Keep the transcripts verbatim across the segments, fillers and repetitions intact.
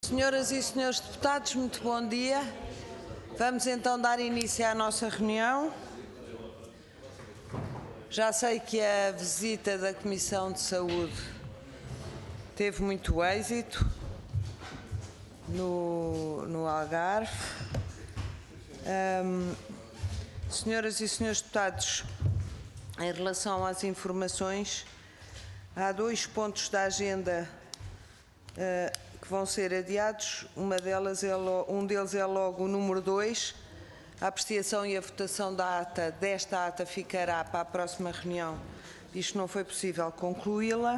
Senhoras e senhores deputados, muito bom dia. Vamos então dar início à nossa reunião. Já sei que a visita da Comissão de Saúde teve muito êxito no, no Algarve. Um, senhoras e senhores deputados, em relação às informações, há dois pontos da agenda uh, que vão ser adiados. Uma delas é, um deles é logo o número dois. A apreciação e a votação da ata, desta ata ficará para a próxima reunião, isto não foi possível concluí-la.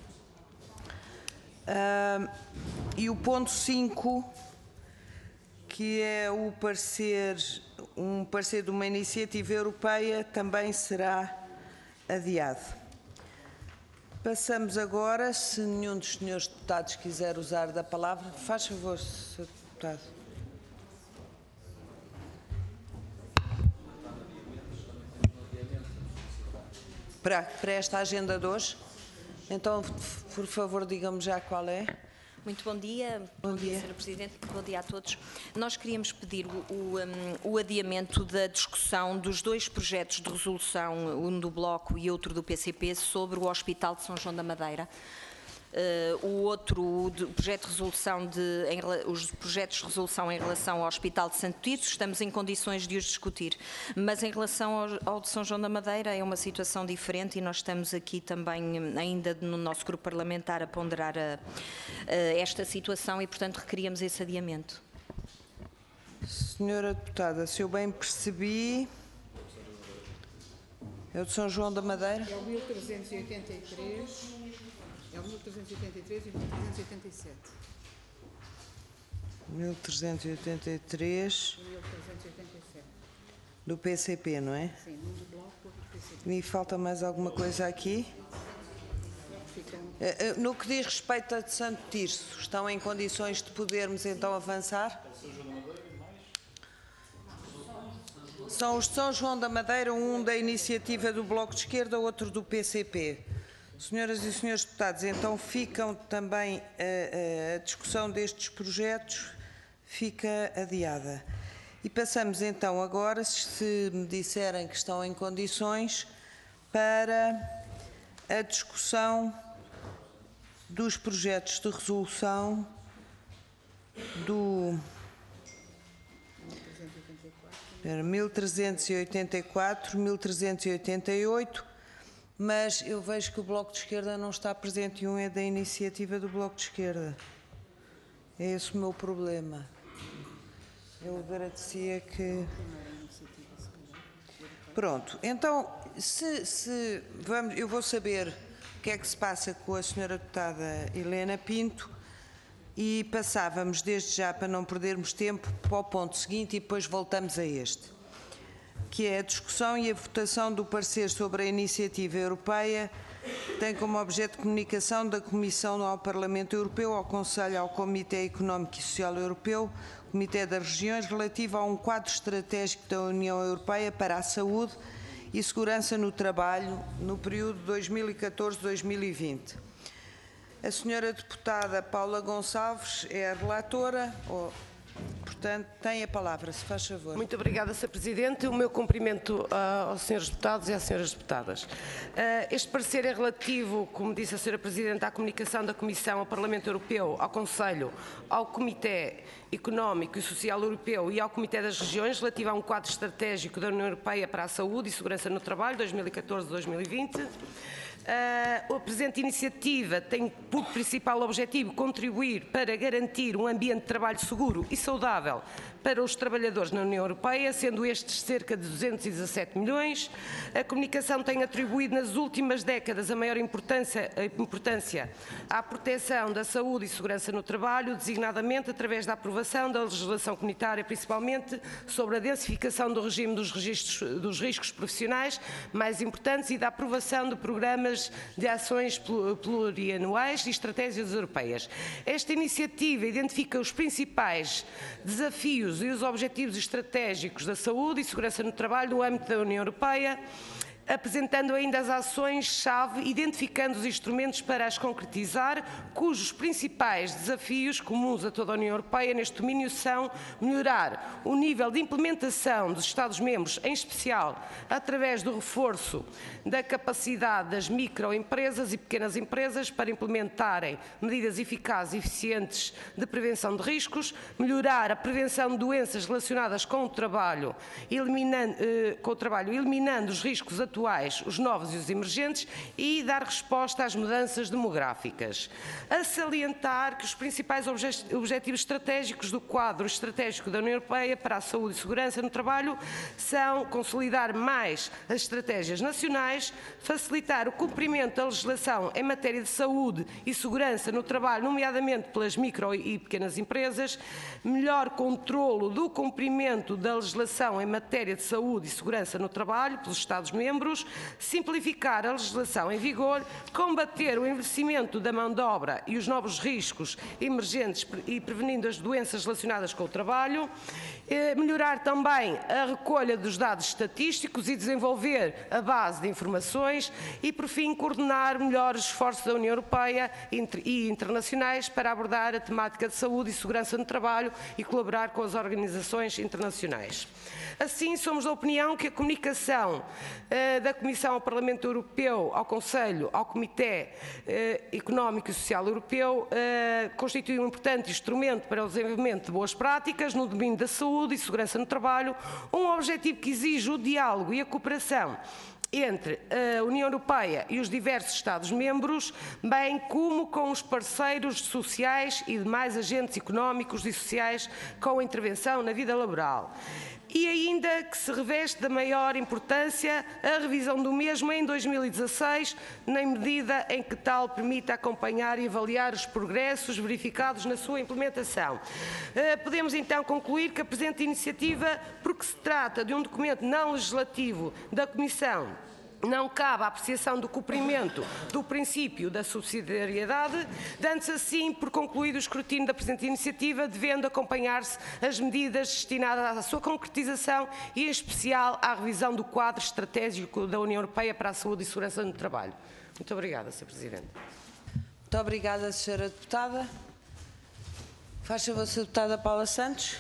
Uh, e o ponto cinco, que é o parecer, um parecer de uma iniciativa europeia, também será adiado. Passamos agora, se nenhum dos senhores deputados quiser usar da palavra, faz favor, senhor Deputado. Para, para esta agenda de hoje, então, por favor, diga-me já qual é. Muito bom dia, bom, bom dia, dia senhora Presidente, bom dia a todos. Nós queríamos pedir o, o, um, o adiamento da discussão dos dois projetos de resolução, um do Bloco e outro do P C P, sobre o Hospital de São João da Madeira. Uh, o outro, o de, projeto de resolução de, em, os projetos de resolução em relação ao Hospital de Santo Tirso, estamos em condições de os discutir, mas em relação ao, ao de São João da Madeira é uma situação diferente e nós estamos aqui também ainda no nosso grupo parlamentar a ponderar a, a esta situação e, portanto, requeríamos esse adiamento. Senhora Deputada, se eu bem percebi, é o de São João da Madeira? É o mil trezentos e oitenta e três. É o mil trezentos e oitenta e três e mil trezentos e oitenta e sete. mil trezentos e oitenta e três. E mil trezentos e oitenta e sete. Do P C P, não é? Sim, um do Bloco e outro do P C P. E falta mais alguma coisa aqui? Ficam... No que diz respeito a de Santo Tirso, estão em condições de podermos então avançar? São os de São João da Madeira, um da iniciativa do Bloco de Esquerda, outro do P C P. Senhoras e senhores deputados, então ficam também a, a discussão destes projetos fica adiada. E passamos então agora, se me disserem que estão em condições, para a discussão dos projetos de resolução do mil trezentos e oitenta e quatro, mil trezentos e oitenta e oito, mas eu vejo que o Bloco de Esquerda não está presente e um é da iniciativa do Bloco de Esquerda. É esse o meu problema. Eu agradecia que... Pronto, então, se, se vamos, eu vou saber o que é que se passa com a senhora deputada Helena Pinto e passávamos desde já, para não perdermos tempo, para o ponto seguinte e depois voltamos a este, que é a discussão e a votação do parecer sobre a iniciativa europeia, que tem como objeto de comunicação da Comissão ao Parlamento Europeu, ao Conselho, ao Comitê Económico e Social Europeu, Comitê das Regiões, relativo a um quadro estratégico da União Europeia para a saúde e segurança no trabalho no período dois mil e catorze a dois mil e vinte. A senhora deputada Paula Gonçalves é a relatora, ou, portanto, tem a palavra, se faz favor. Muito obrigada, senhor Presidente. O meu cumprimento uh, aos senhores deputados e às senhoras deputadas. Uh, este parecer é relativo, como disse a senhora Presidente, à comunicação da Comissão ao Parlamento Europeu, ao Conselho, ao Comitê Económico e Social Europeu e ao Comitê das Regiões, relativo a um quadro estratégico da União Europeia para a saúde e segurança no trabalho, dois mil e catorze a dois mil e vinte. Uh, a presente iniciativa tem por principal objetivo contribuir para garantir um ambiente de trabalho seguro e saudável para os trabalhadores na União Europeia, sendo estes cerca de duzentos e dezassete milhões. A comunicação tem atribuído nas últimas décadas a maior importância, a importância à proteção da saúde e segurança no trabalho, designadamente através da aprovação da legislação comunitária, principalmente sobre a densificação do regime dos, registros, dos riscos profissionais mais importantes e da aprovação de programas de ações plurianuais e estratégias europeias. Esta iniciativa identifica os principais desafios e os objetivos estratégicos da saúde e segurança no trabalho no âmbito da União Europeia, apresentando ainda as ações-chave, identificando os instrumentos para as concretizar, cujos principais desafios comuns a toda a União Europeia neste domínio são melhorar o nível de implementação dos Estados-membros, em especial através do reforço da capacidade das microempresas e pequenas empresas para implementarem medidas eficazes e eficientes de prevenção de riscos, melhorar a prevenção de doenças relacionadas com o trabalho, eliminando, eh, com o trabalho, eliminando os riscos atuais, os novos e os emergentes, e dar resposta às mudanças demográficas. A salientar que os principais obje- objetivos estratégicos do quadro estratégico da União Europeia para a saúde e segurança no trabalho são consolidar mais as estratégias nacionais, facilitar o cumprimento da legislação em matéria de saúde e segurança no trabalho, nomeadamente pelas micro e pequenas empresas, melhor controlo do cumprimento da legislação em matéria de saúde e segurança no trabalho pelos Estados-membros, simplificar a legislação em vigor, combater o envelhecimento da mão de obra e os novos riscos emergentes e prevenindo as doenças relacionadas com o trabalho, melhorar também a recolha dos dados estatísticos e desenvolver a base de informações e, por fim, coordenar melhor os esforços da União Europeia e internacionais para abordar a temática de saúde e segurança no trabalho e colaborar com as organizações internacionais. Assim, somos da opinião que a comunicação eh, da Comissão ao Parlamento Europeu, ao Conselho, ao Comitê eh, Económico e Social Europeu eh, constitui um importante instrumento para o desenvolvimento de boas práticas no domínio da saúde e segurança no trabalho, um objetivo que exige o diálogo e a cooperação entre a União Europeia e os diversos Estados-membros, bem como com os parceiros sociais e demais agentes económicos e sociais com a intervenção na vida laboral. E ainda que se reveste da maior importância a revisão do mesmo em dois mil e dezasseis, na medida em que tal permita acompanhar e avaliar os progressos verificados na sua implementação. Podemos então concluir que a presente iniciativa, porque se trata de um documento não legislativo da Comissão, não cabe a apreciação do cumprimento do princípio da subsidiariedade, dando-se assim por concluído o escrutínio da presente iniciativa, devendo acompanhar-se as medidas destinadas à sua concretização e, em especial, à revisão do quadro estratégico da União Europeia para a saúde e segurança no trabalho. Muito obrigada, senhora Presidente. Muito obrigada, senhora Deputada. Faz favor, senhora Deputada Paula Santos.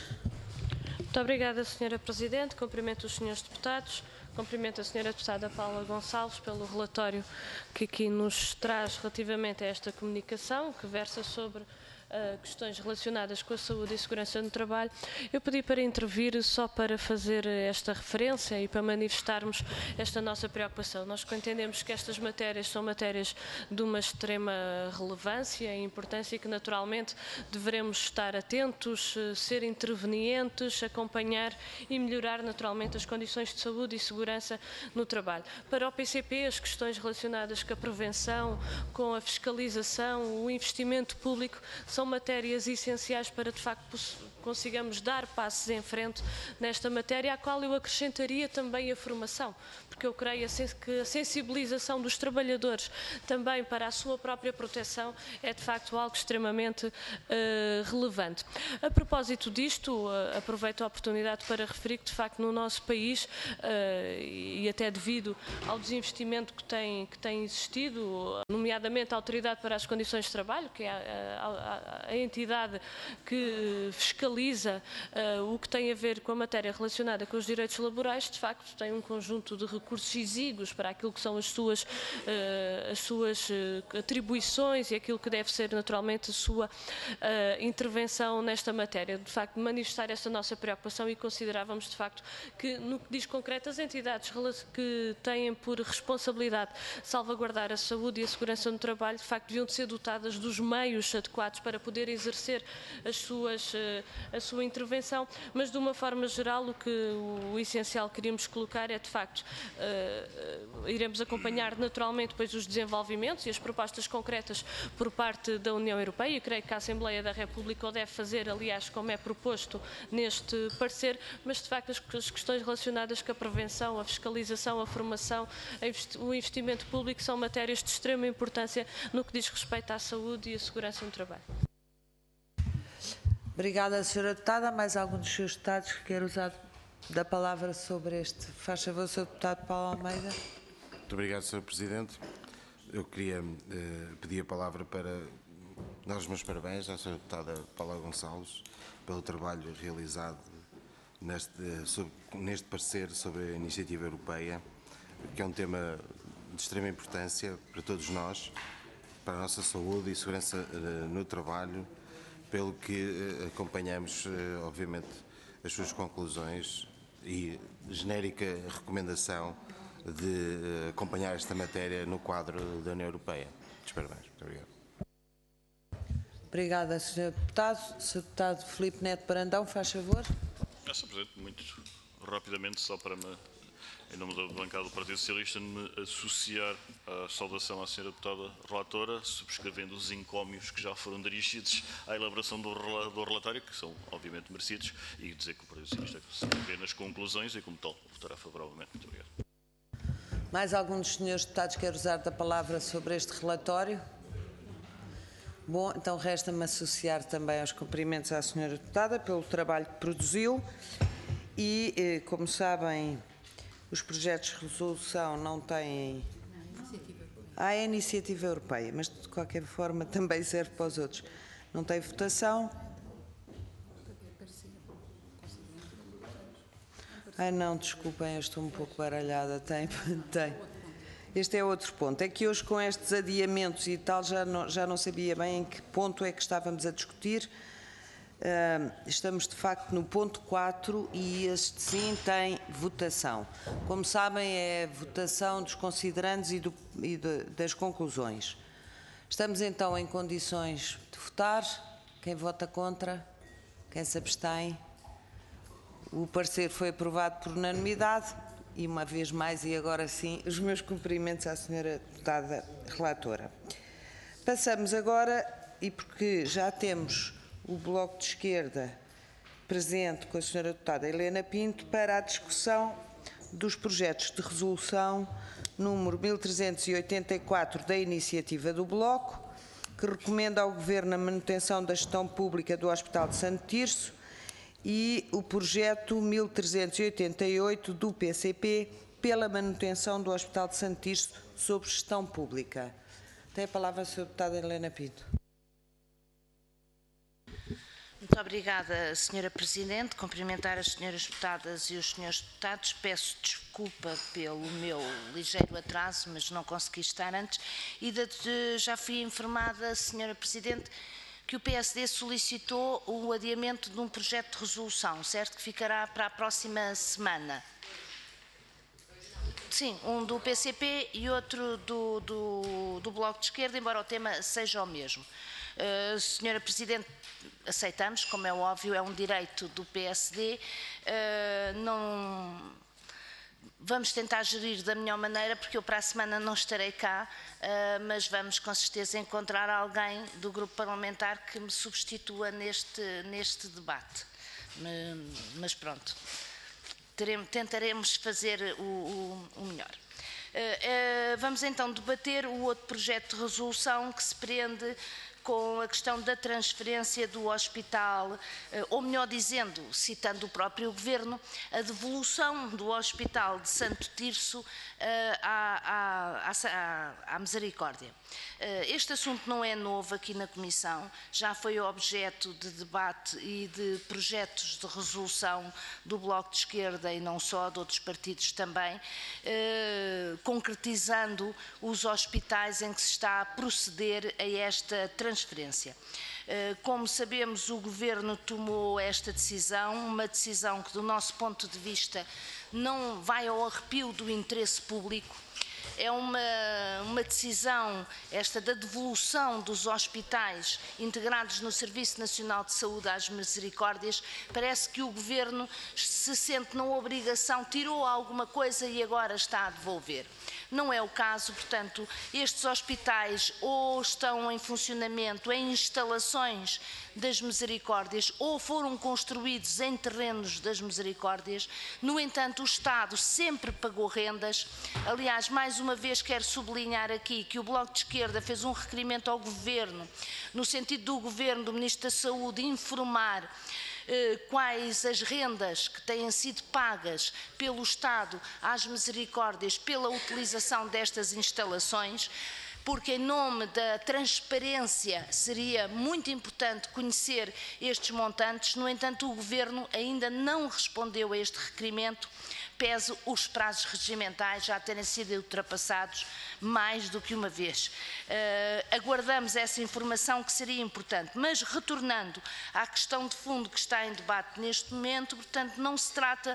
Muito obrigada, senhora Presidente. Cumprimento os senhores deputados. Cumprimento a senhora Deputada Paula Gonçalves pelo relatório que aqui nos traz relativamente a esta comunicação, que versa sobre uh, questões relacionadas com a saúde e segurança no trabalho. Eu pedi para intervir só para fazer esta referência e para manifestarmos esta nossa preocupação. Nós entendemos que estas matérias são matérias de uma extrema relevância e importância e que naturalmente deveremos estar atentos, ser intervenientes, acompanhar e melhorar naturalmente as condições de saúde e segurança no trabalho. Para o P C P, as questões relacionadas com a prevenção, com a fiscalização, o investimento público são matérias essenciais para de facto consigamos dar passos em frente nesta matéria, à qual eu acrescentaria também a formação, porque eu creio que a sensibilização dos trabalhadores também para a sua própria proteção é de facto algo extremamente uh, relevante. A propósito disto, uh, aproveito a oportunidade para referir que de facto no nosso país, uh, e até devido ao desinvestimento que tem, que tem existido, nomeadamente a Autoridade para as Condições de Trabalho, que é a, a, a entidade que fiscaliza uh, o que tem a ver com a matéria relacionada com os direitos laborais, de facto tem um conjunto de recursos exíguos para aquilo que são as suas, uh, as suas uh, atribuições e aquilo que deve ser naturalmente a sua uh, intervenção nesta matéria. De facto, manifestar esta nossa preocupação e considerávamos de facto que, no que diz concreto, as entidades que têm por responsabilidade salvaguardar a saúde e a segurança no trabalho, de facto, deviam de ser dotadas dos meios adequados para poder exercer as suas uh, a sua intervenção, mas de uma forma geral o que o, o essencial que queríamos colocar é de facto uh, uh, iremos acompanhar naturalmente depois os desenvolvimentos e as propostas concretas por parte da União Europeia. Eu creio que a Assembleia da República o deve fazer, aliás, como é proposto neste parecer, mas de facto as, as questões relacionadas com a prevenção, a fiscalização, a formação, a investi o investimento público são matérias de extrema importância no que diz respeito à saúde e à segurança no trabalho. Obrigada, senhora Deputada. Mais algum dos seus deputados que quer usar da palavra sobre este? Faz favor, senhor Deputado Paulo Almeida. Muito obrigado, senhor Presidente. Eu queria uh, pedir a palavra para dar os meus parabéns à senhora deputada Paula Gonçalves pelo trabalho realizado neste, sobre, neste parecer sobre a iniciativa europeia, que é um tema de extrema importância para todos nós, para a nossa saúde e segurança uh, no trabalho, pelo que uh, acompanhamos, uh, obviamente, as suas conclusões e genérica recomendação de uh, acompanhar esta matéria no quadro da União Europeia. Muitos parabéns. Muito obrigado. Obrigada, senhor Deputado. senhor Deputado Filipe Neto Brandão, faz favor. senhor Presidente, muito rapidamente, só para, me, em nome da bancada do Partido Socialista, me associar à saudação à senhora deputada relatora, subscrevendo os encómios que já foram dirigidos à elaboração do, do relatório, que são obviamente merecidos, e dizer que o Partido Socialista se vê nas conclusões e, como tal, votará favoravelmente. Muito obrigado. Mais algum dos senhores deputados quer usar da palavra sobre este relatório? Bom, então resta-me associar também aos cumprimentos à senhora deputada pelo trabalho que produziu e, como sabem, os projetos de resolução não têm... Há a iniciativa europeia, mas de qualquer forma também serve para os outros. Não tem votação. Ai não, desculpem, eu estou um pouco baralhada. Tem, tem. Este é outro ponto. É que hoje, com estes adiamentos e tal, já não, já não sabia bem em que ponto é que estávamos a discutir. Uh, estamos, de facto, no ponto quatro e este, sim, tem votação. Como sabem, é votação dos considerandos e, do, e de, das conclusões. Estamos, então, em condições de votar. Quem vota contra? Quem se abstém? O parecer foi aprovado por unanimidade. E, uma vez mais, e agora sim, os meus cumprimentos à senhora deputada relatora. Passamos agora, e porque já temos o Bloco de Esquerda presente com a senhora deputada Helena Pinto, para a discussão dos projetos de resolução número mil trezentos e oitenta e quatro da iniciativa do Bloco, que recomenda ao Governo a manutenção da gestão pública do Hospital de Santo Tirso, e o projeto mil trezentos e oitenta e oito do P C P pela manutenção do Hospital de Santo Tirso sob gestão pública. Tem a palavra a senhora deputada Helena Pinto. Muito obrigada, senhora Presidente. Cumprimentar as senhoras deputadas e os senhores deputados. Peço desculpa pelo meu ligeiro atraso, mas não consegui estar antes. E de, de, já fui informada, senhora Presidente, que o P S D solicitou o adiamento de um projeto de resolução, certo? Que ficará para a próxima semana. Sim, um do P C P e outro do, do, do Bloco de Esquerda, embora o tema seja o mesmo. Uh, senhora Presidente, aceitamos, como é óbvio, é um direito do P S D. Uh, não... Vamos tentar gerir da melhor maneira, porque eu para a semana não estarei cá, uh, mas vamos com certeza encontrar alguém do grupo parlamentar que me substitua neste, neste debate. Me, mas pronto, teremos, tentaremos fazer o, o, o melhor. Uh, uh, vamos então debater o outro projeto de resolução que se prende com a questão da transferência do hospital, ou melhor dizendo, citando o próprio Governo, a devolução do Hospital de Santo Tirso à, à, à, à Misericórdia. Este assunto não é novo aqui na Comissão, já foi objeto de debate e de projetos de resolução do Bloco de Esquerda e não só, de outros partidos também, concretizando os hospitais em que se está a proceder a esta transferência. Como sabemos, o Governo tomou esta decisão, uma decisão que, do nosso ponto de vista, não vai ao arrepio do interesse público. É uma, uma decisão, esta da devolução dos hospitais integrados no Serviço Nacional de Saúde às Misericórdias. Parece que o Governo se sente na obrigação, tirou alguma coisa e agora está a devolver. Não é o caso, portanto, estes hospitais ou estão em funcionamento em instalações das Misericórdias ou foram construídos em terrenos das Misericórdias. No entanto, o Estado sempre pagou rendas. Aliás, mais uma vez quero sublinhar aqui que o Bloco de Esquerda fez um requerimento ao Governo, no sentido do Governo, do Ministro da Saúde, informar quais as rendas que têm sido pagas pelo Estado às misericórdias pela utilização destas instalações, porque em nome da transparência seria muito importante conhecer estes montantes. No entanto, o Governo ainda não respondeu a este requerimento, pese os prazos regimentais já terem sido ultrapassados mais do que uma vez. Uh, aguardamos essa informação, que seria importante. Mas, retornando à questão de fundo que está em debate neste momento, portanto, não se trata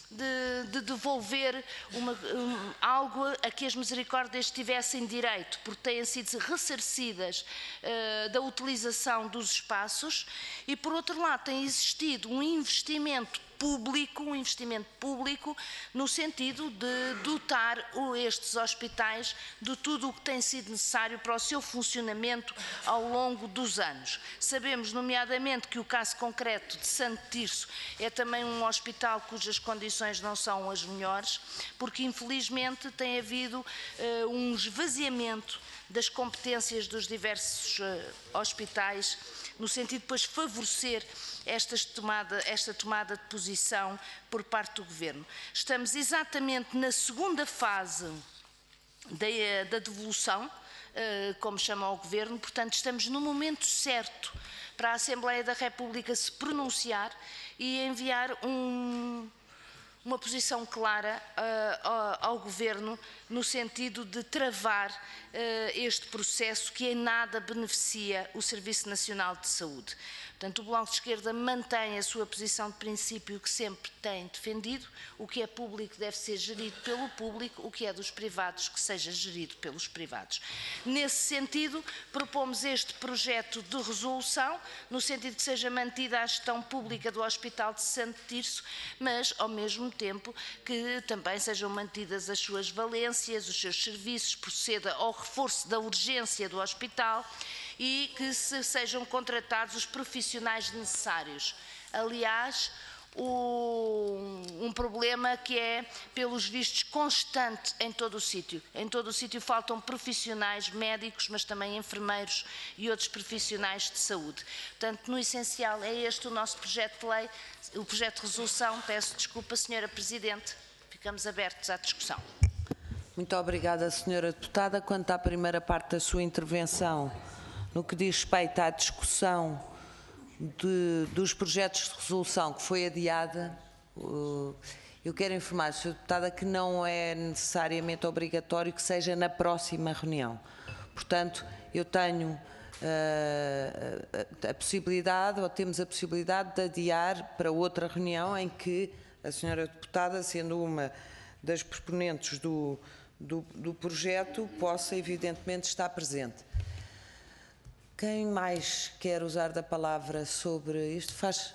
de, de devolver uma, um, algo a que as misericórdias tivessem direito, porque têm sido ressarcidas uh, da utilização dos espaços, e, por outro lado, tem existido um investimento público, um investimento público no sentido de dotar estes hospitais de tudo o que tem sido necessário para o seu funcionamento ao longo dos anos. Sabemos, nomeadamente, que o caso concreto de Santo Tirso é também um hospital cujas condições não são as melhores, porque infelizmente tem havido uh, um esvaziamento das competências dos diversos uh, hospitais, no sentido de depois favorecer esta tomada, esta tomada de posição por parte do Governo. Estamos exatamente na segunda fase da, da devolução, uh, como chama o Governo, portanto estamos no momento certo para a Assembleia da República se pronunciar e enviar um... uma posição clara uh, ao, ao Governo no sentido de travar uh, este processo que em nada beneficia o Serviço Nacional de Saúde. Portanto, o Bloco de Esquerda mantém a sua posição de princípio que sempre tem defendido: o que é público deve ser gerido pelo público, o que é dos privados que seja gerido pelos privados. Nesse sentido, propomos este projeto de resolução, no sentido que seja mantida a gestão pública do Hospital de Santo Tirso, mas, ao mesmo tempo, que também sejam mantidas as suas valências, os seus serviços, proceda ao reforço da urgência do hospital e que se sejam contratados os profissionais necessários. Aliás, o, um problema que é, pelos vistos, constante em todo o sítio. Em todo o sítio faltam profissionais, médicos, mas também enfermeiros e outros profissionais de saúde. Portanto, no essencial, é este o nosso projeto de lei, o projeto de resolução. Peço desculpa, senhora Presidente, ficamos abertos à discussão. Muito obrigada, senhora Deputada. Quanto à primeira parte da sua intervenção, no que diz respeito à discussão de, dos projetos de resolução que foi adiada, uh, eu quero informar a senhora Deputada que não é necessariamente obrigatório que seja na próxima reunião. Portanto, eu tenho uh, a, a possibilidade, ou temos a possibilidade de adiar para outra reunião em que a senhora Deputada, sendo uma das proponentes do, do, do projeto, possa evidentemente estar presente. Quem mais quer usar da palavra sobre isto? Faz.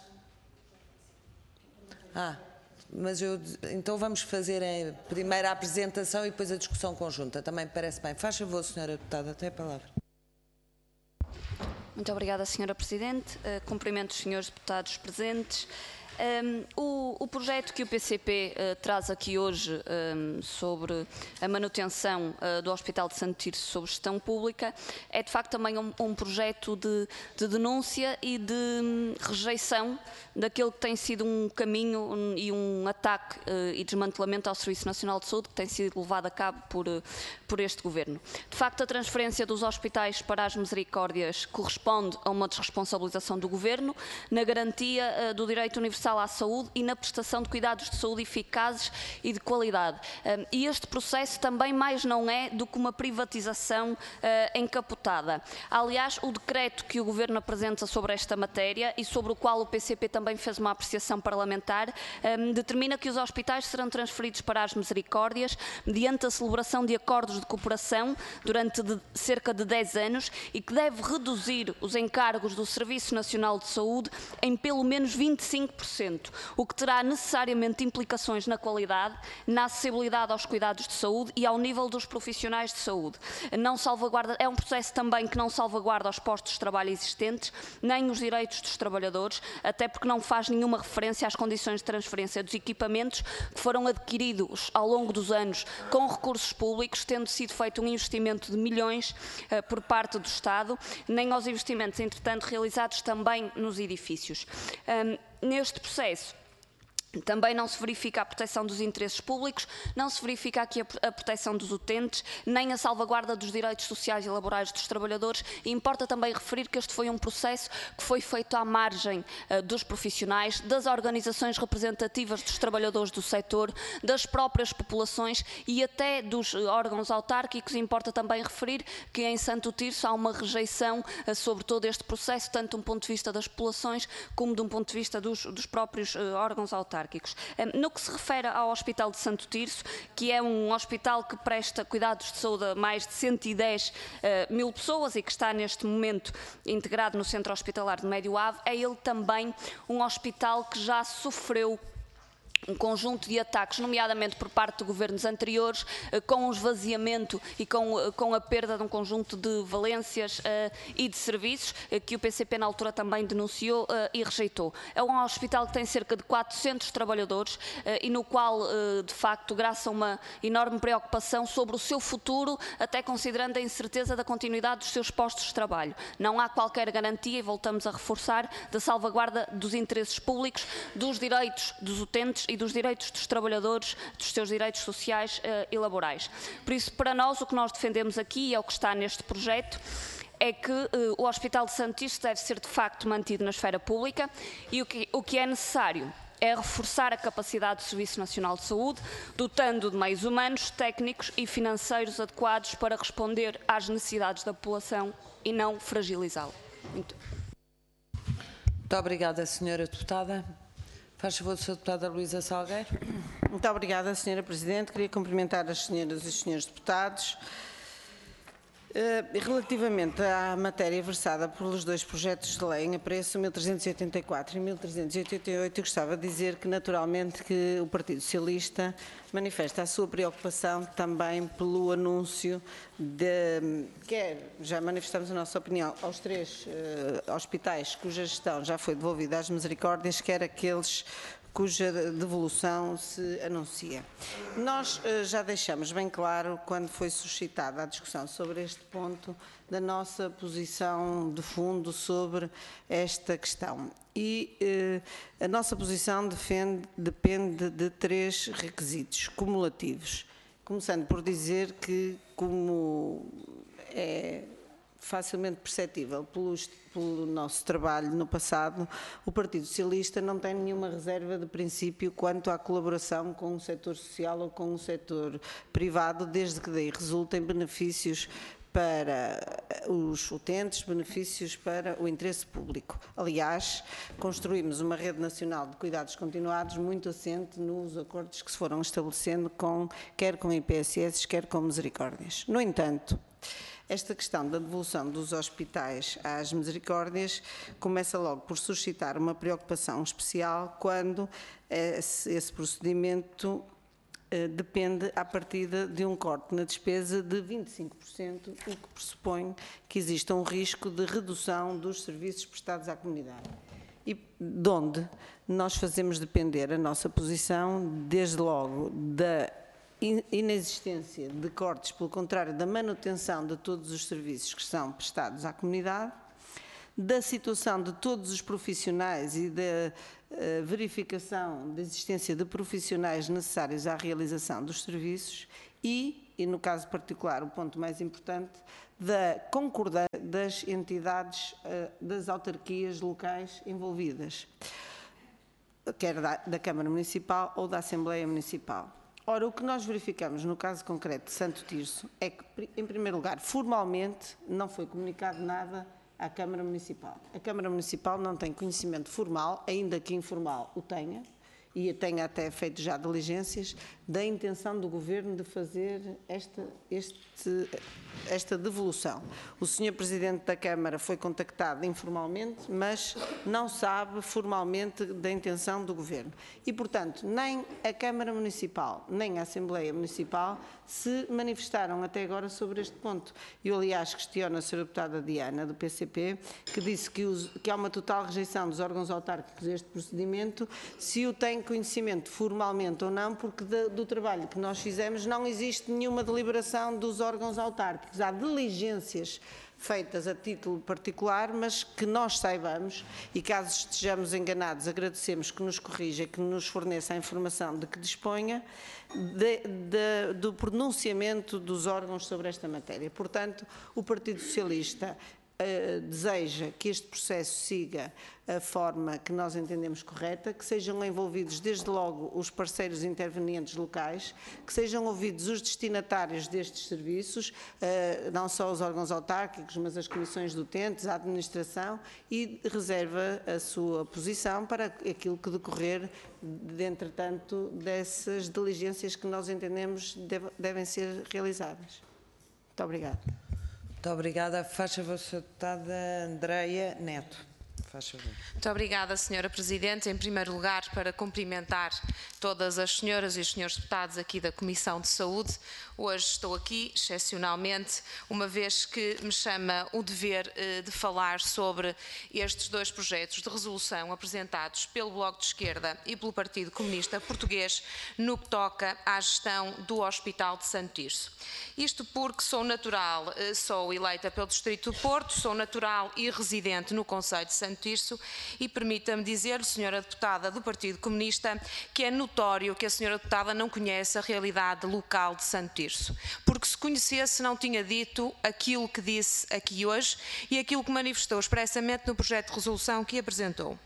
Ah, mas eu. Então vamos fazer a primeira apresentação e depois a discussão conjunta. Também parece bem. Faz favor, senhora Deputada, tem a palavra. Muito obrigada, senhora Presidente. Uh, cumprimento os senhores deputados presentes. Um, o, o projeto que o P C P uh, traz aqui hoje um, sobre a manutenção uh, do Hospital de Santo Tirso sob gestão pública é de facto também um, um projeto de, de denúncia e de um, rejeição daquele que tem sido um caminho um, e um ataque uh, e desmantelamento ao Serviço Nacional de Saúde que tem sido levado a cabo por, uh, por este Governo. De facto, a transferência dos hospitais para as misericórdias corresponde a uma desresponsabilização do Governo na garantia uh, do direito universal à saúde e na prestação de cuidados de saúde eficazes e de qualidade. Um, e este processo também mais não é do que uma privatização uh, encapotada. Aliás, o decreto que o Governo apresenta sobre esta matéria e sobre o qual o P C P também fez uma apreciação parlamentar, um, determina que os hospitais serão transferidos para as misericórdias mediante a celebração de acordos de cooperação durante de cerca de dez anos e que deve reduzir os encargos do Serviço Nacional de Saúde em pelo menos vinte e cinco por cento, o que terá necessariamente implicações na qualidade, na acessibilidade aos cuidados de saúde e ao nível dos profissionais de saúde. Não salvaguarda, é um processo também que não salvaguarda os postos de trabalho existentes, nem os direitos dos trabalhadores, até porque não faz nenhuma referência às condições de transferência dos equipamentos que foram adquiridos ao longo dos anos com recursos públicos, tendo sido feito um investimento de milhões uh, por parte do Estado, nem aos investimentos, entretanto, realizados também nos edifícios. Um, neste processo, também não se verifica a proteção dos interesses públicos, não se verifica aqui a proteção dos utentes, nem a salvaguarda dos direitos sociais e laborais dos trabalhadores, e importa também referir que este foi um processo que foi feito à margem uh, dos profissionais, das organizações representativas dos trabalhadores do setor, das próprias populações e até dos uh, órgãos autárquicos. Importa também referir que em Santo Tirso há uma rejeição uh, sobre todo este processo, tanto de um ponto de vista das populações como de um ponto de vista dos, dos próprios uh, órgãos autárquicos. No que se refere ao Hospital de Santo Tirso, que é um hospital que presta cuidados de saúde a mais de cento e dez uh, mil pessoas e que está neste momento integrado no Centro Hospitalar de Médio Ave, é ele também um hospital que já sofreu um conjunto de ataques, nomeadamente por parte de governos anteriores, com o esvaziamento e com, com a perda de um conjunto de valências uh, e de serviços, uh, que o P C P na altura também denunciou uh, e rejeitou. É um hospital que tem cerca de quatrocentos trabalhadores uh, e no qual, uh, de facto, graça a uma enorme preocupação sobre o seu futuro, até considerando a incerteza da continuidade dos seus postos de trabalho. Não há qualquer garantia, e voltamos a reforçar, da salvaguarda dos interesses públicos, dos direitos dos utentes e dos direitos dos trabalhadores, dos seus direitos sociais uh, e laborais. Por isso, para nós, o que nós defendemos aqui, e é o que está neste projeto, é que uh, o Hospital de Santo Tirso deve ser, de facto, mantido na esfera pública, e o que, o que é necessário é reforçar a capacidade do Serviço Nacional de Saúde, dotando de meios humanos, técnicos e financeiros adequados para responder às necessidades da população e não fragilizá-la. Muito. Muito obrigada, senhora Deputada. Faz favor, senhora Deputada Luísa Salgueiro. Muito obrigada, senhora Presidente. Queria cumprimentar as senhoras e os senhores deputados. Relativamente à matéria versada pelos dois projetos de lei em apreço, mil trezentos e oitenta e quatro e mil trezentos e oitenta e oito, eu gostava de dizer que, naturalmente, que o Partido Socialista manifesta a sua preocupação também pelo anúncio de, quer, já manifestamos a nossa opinião, aos três uh, hospitais cuja gestão já foi devolvida às misericórdias, quer aqueles cuja devolução se anuncia. Nós uh, já deixamos bem claro, quando foi suscitada a discussão sobre este ponto, da nossa posição de fundo sobre esta questão. E uh, a nossa posição defende, depende de três requisitos cumulativos. Começando por dizer que, como é facilmente perceptível pelo, pelo nosso trabalho no passado, o Partido Socialista não tem nenhuma reserva de princípio quanto à colaboração com o setor social ou com o setor privado, desde que daí resultem benefícios para os utentes, benefícios para o interesse público. Aliás, construímos uma rede nacional de cuidados continuados muito assente nos acordos que se foram estabelecendo, com, quer com I P S S, quer com misericórdias. No entanto, esta questão da devolução dos hospitais às misericórdias começa logo por suscitar uma preocupação especial quando esse, esse procedimento eh, depende, à partida, de um corte na despesa de vinte e cinco por cento, o que pressupõe que exista um risco de redução dos serviços prestados à comunidade. E de onde nós fazemos depender a nossa posição, desde logo, da inexistência de cortes, pelo contrário, da manutenção de todos os serviços que são prestados à comunidade, da situação de todos os profissionais e da uh, verificação da existência de profissionais necessários à realização dos serviços e, e no caso particular, o ponto mais importante, da concordância das entidades, uh, das autarquias locais envolvidas, quer da, da Câmara Municipal ou da Assembleia Municipal. Ora, o que nós verificamos no caso concreto de Santo Tirso é que, em primeiro lugar, formalmente não foi comunicado nada à Câmara Municipal. A Câmara Municipal não tem conhecimento formal, ainda que informal o tenha, e tenha até feito já diligências, da intenção do Governo de fazer esta, este, esta devolução. O senhor Presidente da Câmara foi contactado informalmente, mas não sabe formalmente da intenção do Governo. E, portanto, nem a Câmara Municipal, nem a Assembleia Municipal se manifestaram até agora sobre este ponto. Eu, aliás, questiono a senhora Deputada Diana, do P C P, que disse que, os, que há uma total rejeição dos órgãos autárquicos deste procedimento, se o tem conhecimento formalmente ou não, porque de, do trabalho que nós fizemos não existe nenhuma deliberação dos órgãos autárquicos. Há diligências feitas a título particular, mas que nós saibamos, e caso estejamos enganados, agradecemos que nos corrija, que nos forneça a informação de que disponha de, de, do pronunciamento dos órgãos sobre esta matéria. Portanto, o Partido Socialista Uh, deseja que este processo siga a forma que nós entendemos correta, que sejam envolvidos desde logo os parceiros intervenientes locais, que sejam ouvidos os destinatários destes serviços, uh, não só os órgãos autárquicos, mas as comissões de utentes, a administração, e reserva a sua posição para aquilo que decorrer, de, entretanto, dessas diligências que nós entendemos deve, devem ser realizadas. Muito obrigada. Muito obrigada. Faz favor, senhora deputada Andreia Neto. Faz favor. Muito obrigada, senhora Presidente. Em primeiro lugar, para cumprimentar todas as senhoras e os senhores deputados aqui da Comissão de Saúde. Hoje estou aqui, excepcionalmente, uma vez que me chama o dever eh, de falar sobre estes dois projetos de resolução apresentados pelo Bloco de Esquerda e pelo Partido Comunista Português no que toca à gestão do Hospital de Santo Tirso. Isto porque sou natural, eh, sou eleita pelo Distrito do Porto, sou natural e residente no Concelho de Santo Tirso e permita-me dizer, senhora deputada do Partido Comunista, que é notório que a senhora deputada não conhece a realidade local de Santo Tirso. Porque se conhecesse não tinha dito aquilo que disse aqui hoje e aquilo que manifestou expressamente no projeto de resolução que apresentou.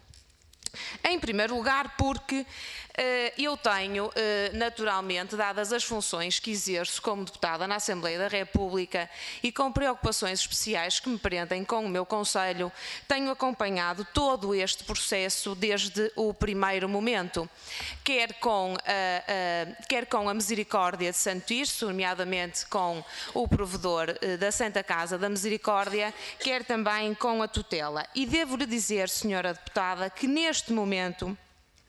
Em primeiro lugar, porque uh, eu tenho, uh, naturalmente, dadas as funções que exerço como deputada na Assembleia da República e com preocupações especiais que me prendem com o meu Conselho, tenho acompanhado todo este processo desde o primeiro momento, quer com, uh, uh, quer com a Misericórdia de Santo Tirso, nomeadamente com o provedor uh, da Santa Casa da Misericórdia, quer também com a tutela. E devo-lhe dizer, senhora deputada, que neste Neste momento,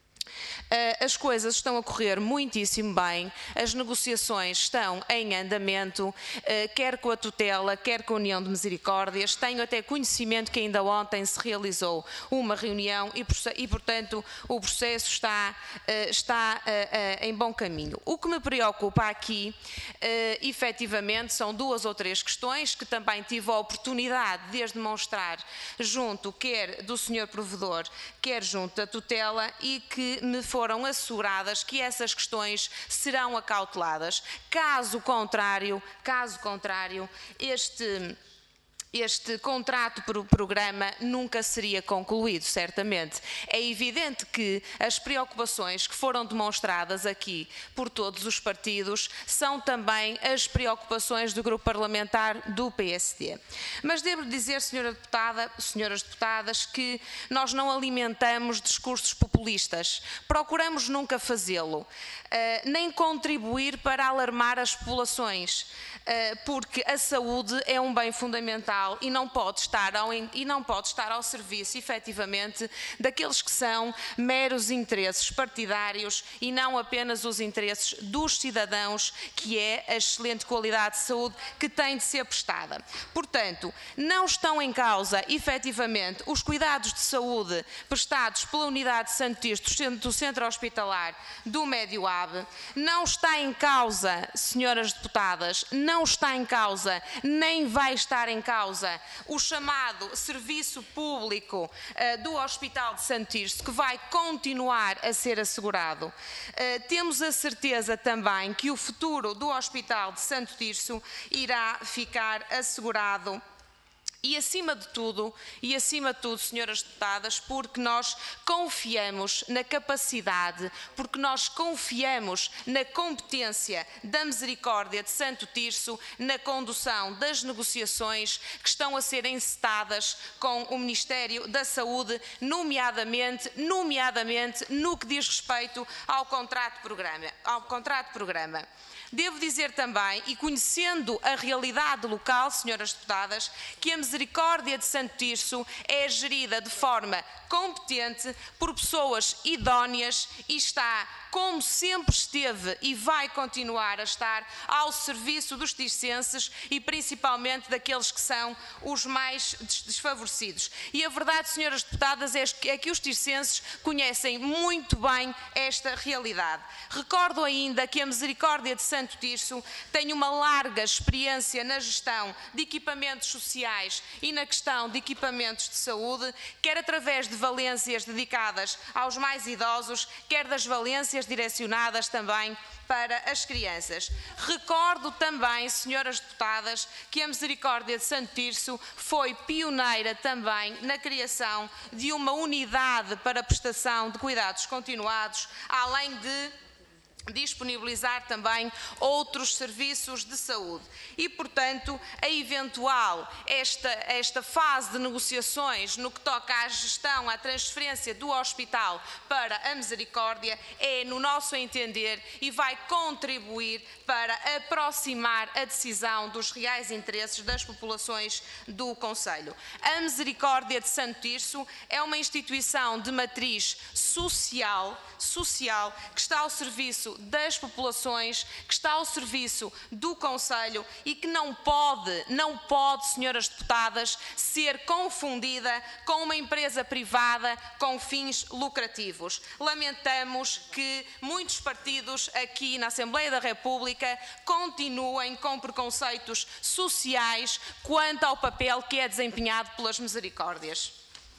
as coisas estão a correr muitíssimo bem, as negociações estão em andamento, quer com a tutela, quer com a União de Misericórdias. Tenho até conhecimento que ainda ontem se realizou uma reunião e, e portanto, o processo está, está em bom caminho. O que me preocupa aqui, efetivamente, são duas ou três questões que também tive a oportunidade de as demonstrar junto, quer do senhor provedor, quer junto da tutela, e que me foram asseguradas que essas questões serão acauteladas. Caso contrário, caso contrário, este... Este contrato por programa nunca seria concluído, certamente. É evidente que as preocupações que foram demonstradas aqui por todos os partidos são também as preocupações do grupo parlamentar do P S D. Mas devo dizer, senhora deputada, senhoras deputadas, que nós não alimentamos discursos populistas. Procuramos nunca fazê-lo, nem contribuir para alarmar as populações, porque a saúde é um bem fundamental e não pode estar ao, e não pode estar ao serviço, efetivamente, daqueles que são meros interesses partidários e não apenas os interesses dos cidadãos, que é a excelente qualidade de saúde que tem de ser prestada. Portanto, não estão em causa, efetivamente, os cuidados de saúde prestados pela Unidade de Santo Tirso do Centro Hospitalar do Médio-Ave, não está em causa, senhoras deputadas, não está em causa, nem vai estar em causa o chamado serviço público uh, do Hospital de Santo Tirso, que vai continuar a ser assegurado. Uh, temos a certeza também que o futuro do Hospital de Santo Tirso irá ficar assegurado. E acima de tudo, e acima de tudo, senhoras deputadas, porque nós confiamos na capacidade, porque nós confiamos na competência da Misericórdia de Santo Tirso na condução das negociações que estão a ser encetadas com o Ministério da Saúde, nomeadamente, nomeadamente no que diz respeito ao contrato de programa. Ao contrato de programa. Devo dizer também, e conhecendo a realidade local, senhoras deputadas, que a Misericórdia de Santo Tirso é gerida de forma competente por pessoas idóneas e está, como sempre esteve e vai continuar a estar, ao serviço dos tircenses e principalmente daqueles que são os mais desfavorecidos. E a verdade, senhoras deputadas, é que os tircenses conhecem muito bem esta realidade. Recordo ainda que a Misericórdia de Santo Tirso tem uma larga experiência na gestão de equipamentos sociais e na questão de equipamentos de saúde, quer através de valências dedicadas aos mais idosos, quer das valências direcionadas também para as crianças. Recordo também, senhoras deputadas, que a Misericórdia de Santo Tirso foi pioneira também na criação de uma unidade para prestação de cuidados continuados, além de disponibilizar também outros serviços de saúde. E, portanto, a eventual esta, esta fase de negociações no que toca à gestão, à transferência do hospital para a Misericórdia é, no nosso entender, e vai contribuir para aproximar a decisão dos reais interesses das populações do concelho. A Misericórdia de Santo Tirso é uma instituição de matriz social, social que está ao serviço das populações, que está ao serviço do concelho e que não pode, não pode, senhoras deputadas, ser confundida com uma empresa privada com fins lucrativos. Lamentamos que muitos partidos aqui na Assembleia da República continuem com preconceitos sociais quanto ao papel que é desempenhado pelas Misericórdias.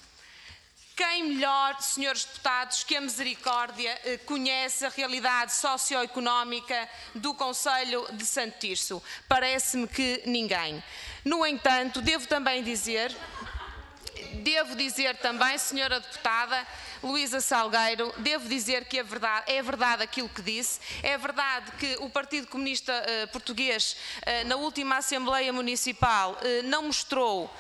Quem melhor, senhores deputados, que a Misericórdia eh, conhece a realidade socioeconómica do concelho de Santo Tirso? Parece-me que ninguém. No entanto, devo também dizer, devo dizer também, senhora deputada Luísa Salgueiro, devo dizer que é verdade, é verdade aquilo que disse, é verdade que o Partido Comunista eh, Português, eh, na última Assembleia Municipal, eh, não mostrou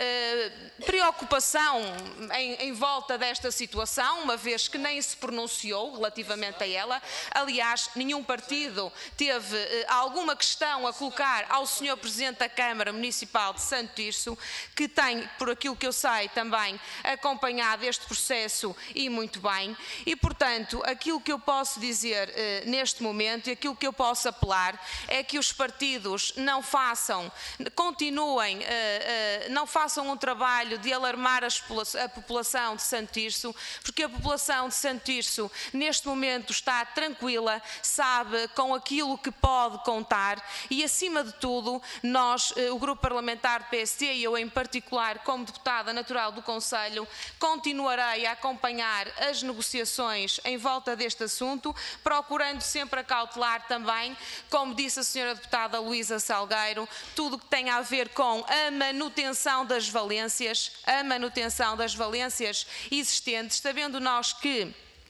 Uh, preocupação em, em volta desta situação, uma vez que nem se pronunciou relativamente a ela. Aliás, nenhum partido teve uh, alguma questão a colocar ao senhor Presidente da Câmara Municipal de Santo Tirso, que tem, por aquilo que eu sei, também acompanhado este processo e muito bem. E, portanto, aquilo que eu posso dizer uh, neste momento e aquilo que eu posso apelar é que os partidos não façam, continuem, uh, uh, não façam façam um trabalho de alarmar a população de Santo Tirso, porque a população de Santo Tirso neste momento está tranquila, sabe com aquilo que pode contar e, acima de tudo, nós, o Grupo Parlamentar do P S D e eu em particular, como deputada natural do Concelho, continuarei a acompanhar as negociações em volta deste assunto, procurando sempre acautelar também, como disse a senhora deputada Luísa Salgueiro, tudo o que tem a ver com a manutenção da das valências, a manutenção das valências existentes, sabendo nós que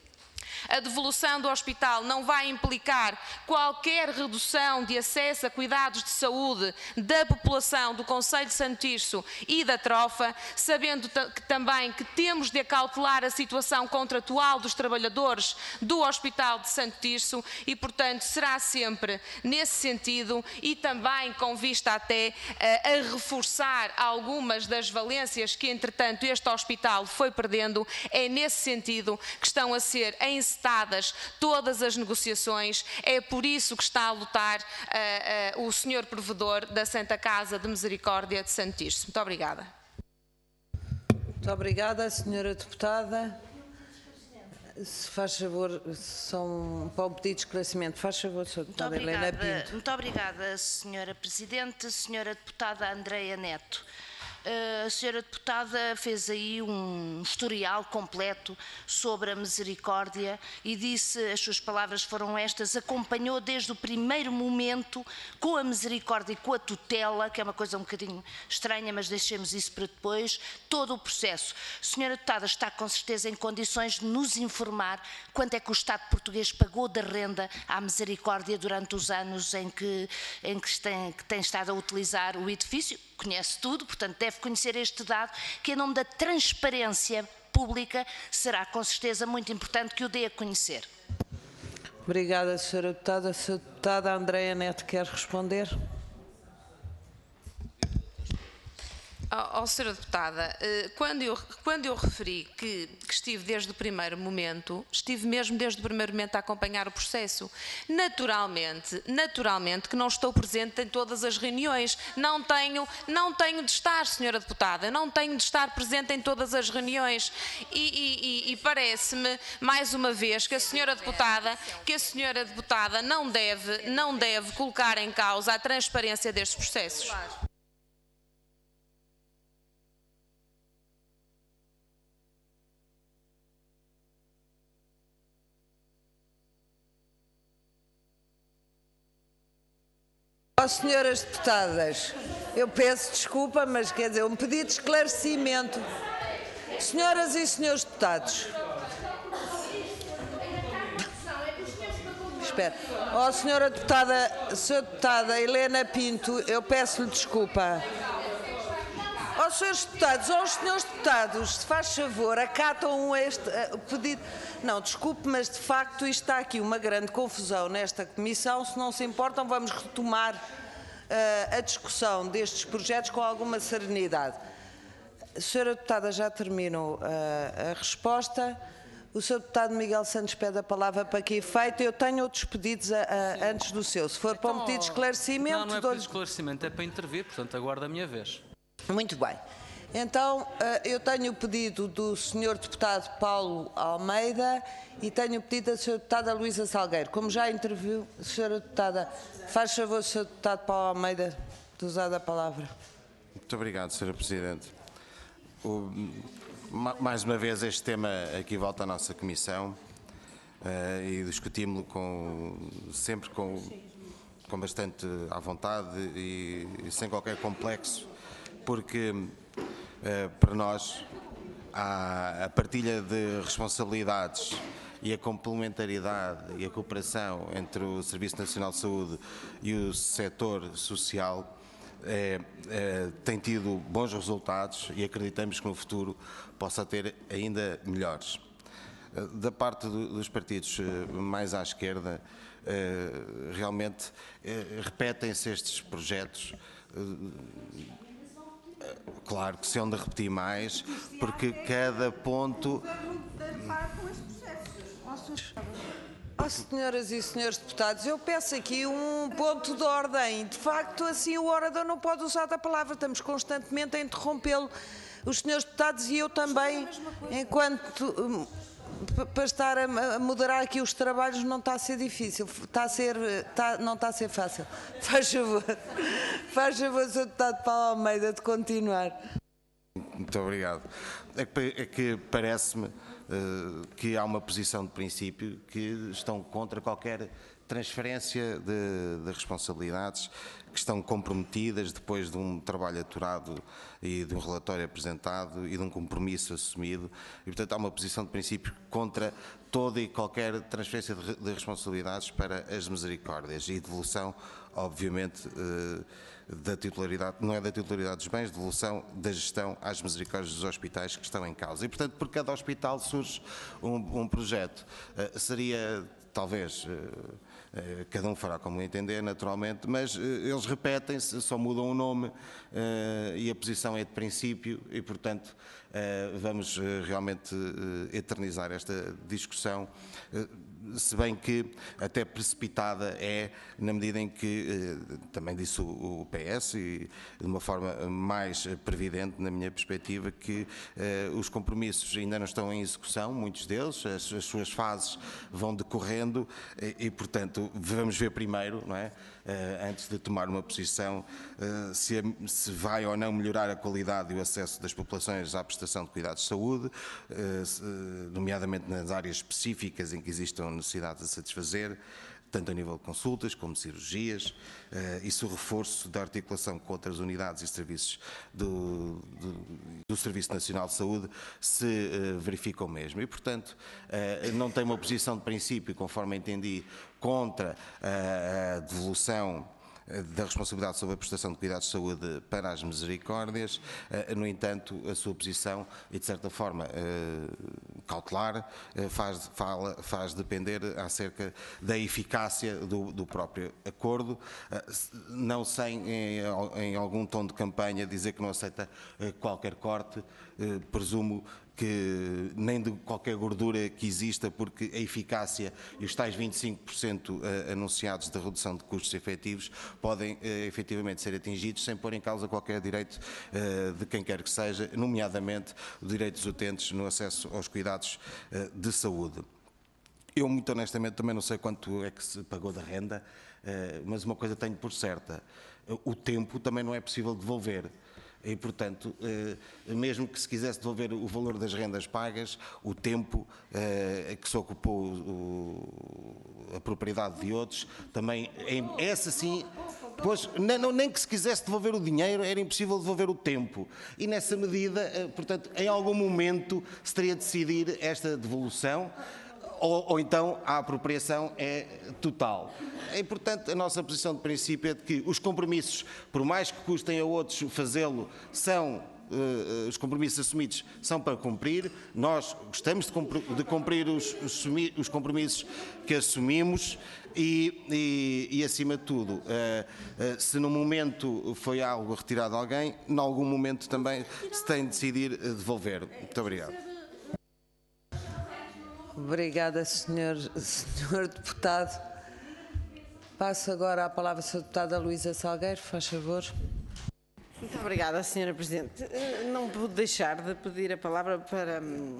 a devolução do hospital não vai implicar qualquer redução de acesso a cuidados de saúde da população do concelho de Santo Tirso e da Trofa, sabendo que também que temos de acautelar a situação contratual dos trabalhadores do Hospital de Santo Tirso e, portanto, será sempre nesse sentido e também com vista até a, a reforçar algumas das valências que, entretanto, este hospital foi perdendo, é nesse sentido que estão a ser encerradas todas as negociações. É por isso que está a lutar uh, uh, o senhor provedor da Santa Casa de Misericórdia de Santo Tirso. Muito obrigada. Muito obrigada, senhora deputada. Se faz favor, são para o pedido de esclarecimento. Faz favor, senhora deputada Helena Pinto. Muito obrigada, senhora Presidente. Senhora deputada Andreia Neto. A senhora deputada fez aí um historial completo sobre a Misericórdia e disse, as suas palavras foram estas, acompanhou desde o primeiro momento com a Misericórdia e com a tutela, que é uma coisa um bocadinho estranha, mas deixemos isso para depois, todo o processo. A senhora deputada está com certeza em condições de nos informar quanto é que o Estado português pagou de renda à Misericórdia durante os anos em que, em que, tem, que tem estado a utilizar o edifício. Conhece tudo, portanto deve conhecer este dado, que em nome da transparência pública será com certeza muito importante que o dê a conhecer. Obrigada, senhora deputada. A senhora deputada Andreia Neto quer responder? Ó, senhora deputada, quando eu, quando eu referi que, que estive desde o primeiro momento, estive mesmo desde o primeiro momento a acompanhar o processo. Naturalmente, naturalmente que não estou presente em todas as reuniões. Não tenho, não tenho de estar, senhora deputada, não tenho de estar presente em todas as reuniões. E, e, e parece-me, mais uma vez, que a senhora deputada, que a senhora deputada não deve, não deve colocar em causa a transparência destes processos. Ó, senhoras deputadas, eu peço desculpa, mas quer dizer, um pedido de esclarecimento. Senhoras e senhores deputados. Espera. Ó, senhora deputada, senhora deputada Helena Pinto, eu peço-lhe desculpa. Ó, senhores deputados, ó, os senhores deputados, se faz favor, acatam este uh, pedido. Não, desculpe, mas de facto isto está aqui uma grande confusão nesta comissão. Se não se importam, vamos retomar uh, a discussão destes projetos com alguma serenidade. A senhora deputada já terminou uh, a resposta. O senhor deputado Miguel Santos pede a palavra para que efeito. Eu tenho outros pedidos a, a, antes do seu. Se for então, para um pedido de esclarecimento... Não, não é pedido de esclarecimento, é para intervir, portanto aguardo a minha vez. Muito bem. Então, eu tenho o pedido do senhor deputado Paulo Almeida e tenho o pedido da senhora deputada Luísa Salgueiro. Como já interviu, senhora deputada, faz favor, senhor deputado Paulo Almeida, de usar a palavra. Muito obrigado, senhora Presidente. O, mais uma vez este tema aqui volta à nossa comissão uh, e discutimos-lo com, sempre com, com bastante à vontade e, e sem qualquer complexo, porque uh, para nós há a partilha de responsabilidades e a complementaridade e a cooperação entre o Serviço Nacional de Saúde e o setor social é, é, tem tido bons resultados e acreditamos que no futuro possa ter ainda melhores. Da parte do, dos partidos mais à esquerda, realmente repetem-se estes projetos. Claro que se hão de repetir mais, porque cada ponto... Oh, senhoras e senhores deputados, eu peço aqui um ponto de ordem. De facto, assim o orador não pode usar a palavra. Estamos constantemente a interrompê-lo. Os senhores deputados e eu também, enquanto... Para estar a moderar aqui os trabalhos não está a ser difícil, está a ser, está, não está a ser fácil. Faz favor, faz favor, senhor deputado Paulo Almeida, de continuar. Muito obrigado. É que, é que parece-me uh, que há uma posição de princípio que estão contra qualquer transferência de, de responsabilidades, que estão comprometidas depois de um trabalho aturado e de um relatório apresentado e de um compromisso assumido. E, portanto, há uma posição de princípio contra toda e qualquer transferência de, de responsabilidades para as misericórdias e devolução, obviamente, eh, da titularidade, não é da titularidade dos bens, devolução da gestão às misericórdias dos hospitais que estão em causa. E, portanto, por cada hospital surge um, um projeto. Eh, seria, talvez... Eh, cada um fará como entender, naturalmente, mas eles repetem-se, só mudam o nome e a posição é de princípio e, portanto, vamos realmente eternizar esta discussão, se bem que até precipitada é, na medida em que, também disse o P S, e de uma forma mais previdente, na minha perspectiva, que os compromissos ainda não estão em execução, muitos deles, as, as suas fases vão decorrendo e, e, portanto, vamos ver primeiro, não é? Uh, antes de tomar uma posição, uh, se, se vai ou não melhorar a qualidade e o acesso das populações à prestação de cuidados de saúde, uh, se, nomeadamente nas áreas específicas em que existam necessidades a satisfazer, tanto a nível de consultas como cirurgias, uh, e se o reforço da articulação com outras unidades e serviços do, do, do Serviço Nacional de Saúde se uh, verifica o mesmo. E, portanto, uh, não tem uma posição de princípio, conforme entendi, contra a devolução da responsabilidade sobre a prestação de cuidados de saúde para as misericórdias. No entanto, a sua posição, e de certa forma cautelar, faz, fala, faz depender acerca da eficácia do, do próprio acordo, não sem, em, em algum tom de campanha, dizer que não aceita qualquer corte. Presumo que nem de qualquer gordura que exista, porque a eficácia e os tais vinte e cinco por cento anunciados de redução de custos efetivos podem efetivamente ser atingidos sem pôr em causa qualquer direito de quem quer que seja, nomeadamente o direito dos utentes no acesso aos cuidados de saúde. Eu, muito honestamente, também não sei quanto é que se pagou da renda, mas uma coisa tenho por certa: o tempo também não é possível devolver. E, portanto, mesmo que se quisesse devolver o valor das rendas pagas, o tempo que se ocupou a propriedade de outros, também, essa sim, pois, nem que se quisesse devolver o dinheiro, era impossível devolver o tempo. E nessa medida, portanto, em algum momento se teria de decidir esta devolução, Ou, ou então a apropriação é total. E, portanto, a nossa posição de princípio é de que os compromissos, por mais que custem a outros fazê-lo, são, uh, os compromissos assumidos são para cumprir. Nós gostamos de cumprir, de cumprir os, os, os compromissos que assumimos e, e, e acima de tudo, uh, uh, se no momento foi algo retirado a alguém, em algum momento também se tem de decidir devolver. Muito obrigado. Obrigada, senhor, senhor deputado. Passo agora a palavra à senhora deputada Luísa Salgueiro, faz favor. Muito obrigada, senhora Presidente. Não pude deixar de pedir a palavra para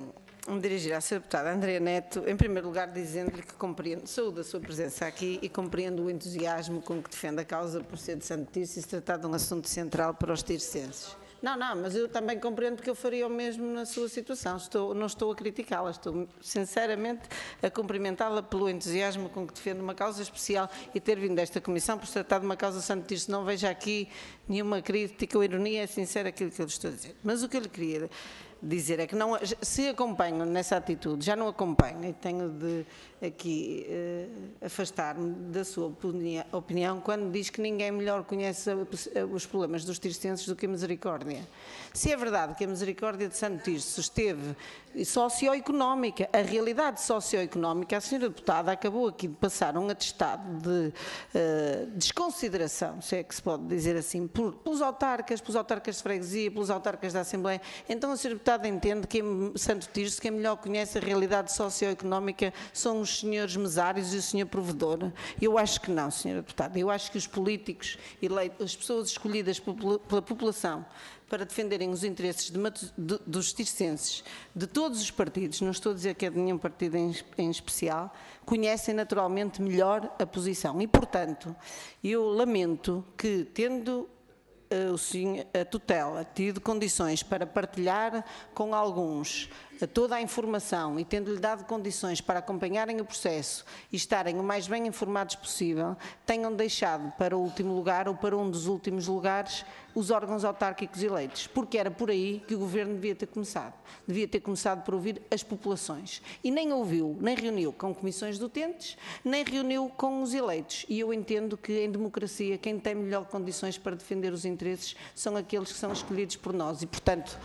me dirigir à senhora deputada Andrea Neto, em primeiro lugar dizendo-lhe que compreendo, saúdo a sua presença aqui e compreendo o entusiasmo com que defende a causa por ser de Santo Tirso e se tratar de um assunto central para os tircenses. Não, não, mas eu também compreendo que eu faria o mesmo na sua situação. Estou, não estou a criticá-la, estou sinceramente a cumprimentá-la pelo entusiasmo com que defende uma causa especial e ter vindo desta comissão por se tratar de uma causa Santo Tirso. Não vejo aqui nenhuma crítica ou ironia, é sincero aquilo que eu lhe estou a dizer. Mas o que eu lhe queria dizer é que não, se acompanho nessa atitude, já não acompanho e tenho de aqui uh, afastar-me da sua opinião, opinião quando diz que ninguém melhor conhece os problemas dos tircenses do que a Misericórdia. Se é verdade que a Misericórdia de Santo Tirso esteve socioeconómica, a realidade socioeconómica, a senhora deputada acabou aqui de passar um atestado de uh, desconsideração, se é que se pode dizer assim, por, pelos autarcas, pelos autarcas de freguesia, pelos autarcas da Assembleia. Então a senhora deputada entende que em Santo Tirso quem melhor conhece a realidade socioeconómica são os senhores mesários e o senhor provedor? Eu acho que não, senhora deputada. Eu acho que os políticos eleitos, as pessoas escolhidas pela população para defenderem os interesses de, de, dos tircenses, de todos os partidos, não estou a dizer que é de nenhum partido em, em especial, conhecem naturalmente melhor a posição. E, portanto, eu lamento que, tendo uh, o senhor, a tutela tido condições para partilhar com alguns toda a informação e tendo-lhe dado condições para acompanharem o processo e estarem o mais bem informados possível, tenham deixado para o último lugar ou para um dos últimos lugares os órgãos autárquicos eleitos, porque era por aí que o Governo devia ter começado. Devia ter começado por ouvir as populações. E nem ouviu, nem reuniu com comissões de utentes, nem reuniu com os eleitos. E eu entendo que em democracia quem tem melhor condições para defender os interesses são aqueles que são escolhidos por nós. E, portanto,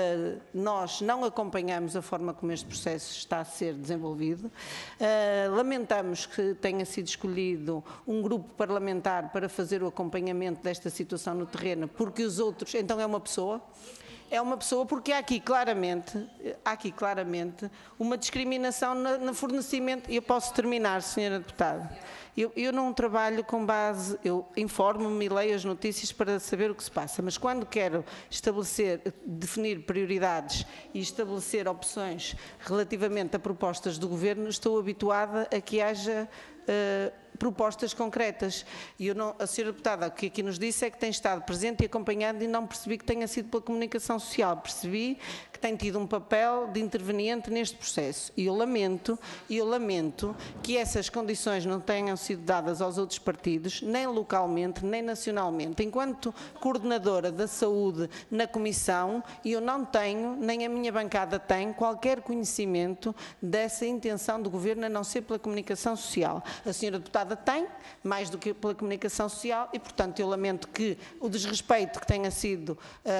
nós não acompanhamos a forma como este processo está a ser desenvolvido. Uh, lamentamos que tenha sido escolhido um grupo parlamentar para fazer o acompanhamento desta situação no terreno, porque os outros, então é uma pessoa, é uma pessoa porque há aqui claramente, há aqui claramente uma discriminação no, no fornecimento. Eu posso terminar, senhora deputada. Eu, eu não trabalho com base, eu informo-me e leio as notícias para saber o que se passa, mas quando quero estabelecer, definir prioridades e estabelecer opções relativamente a propostas do Governo, estou habituada a que haja uh, propostas concretas. E eu não, a senhora deputada, o que aqui nos disse é que tem estado presente e acompanhado e não percebi que tenha sido pela comunicação social. Percebi que tem tido um papel de interveniente neste processo. E eu lamento, e eu lamento que essas condições não tenham sido dadas aos outros partidos, nem localmente, nem nacionalmente. Enquanto coordenadora da saúde na Comissão, eu não tenho, nem a minha bancada tem, qualquer conhecimento dessa intenção do Governo, a não ser pela comunicação social. A senhora deputada deputada tem, mais do que pela comunicação social, e portanto eu lamento que o desrespeito que tenha sido,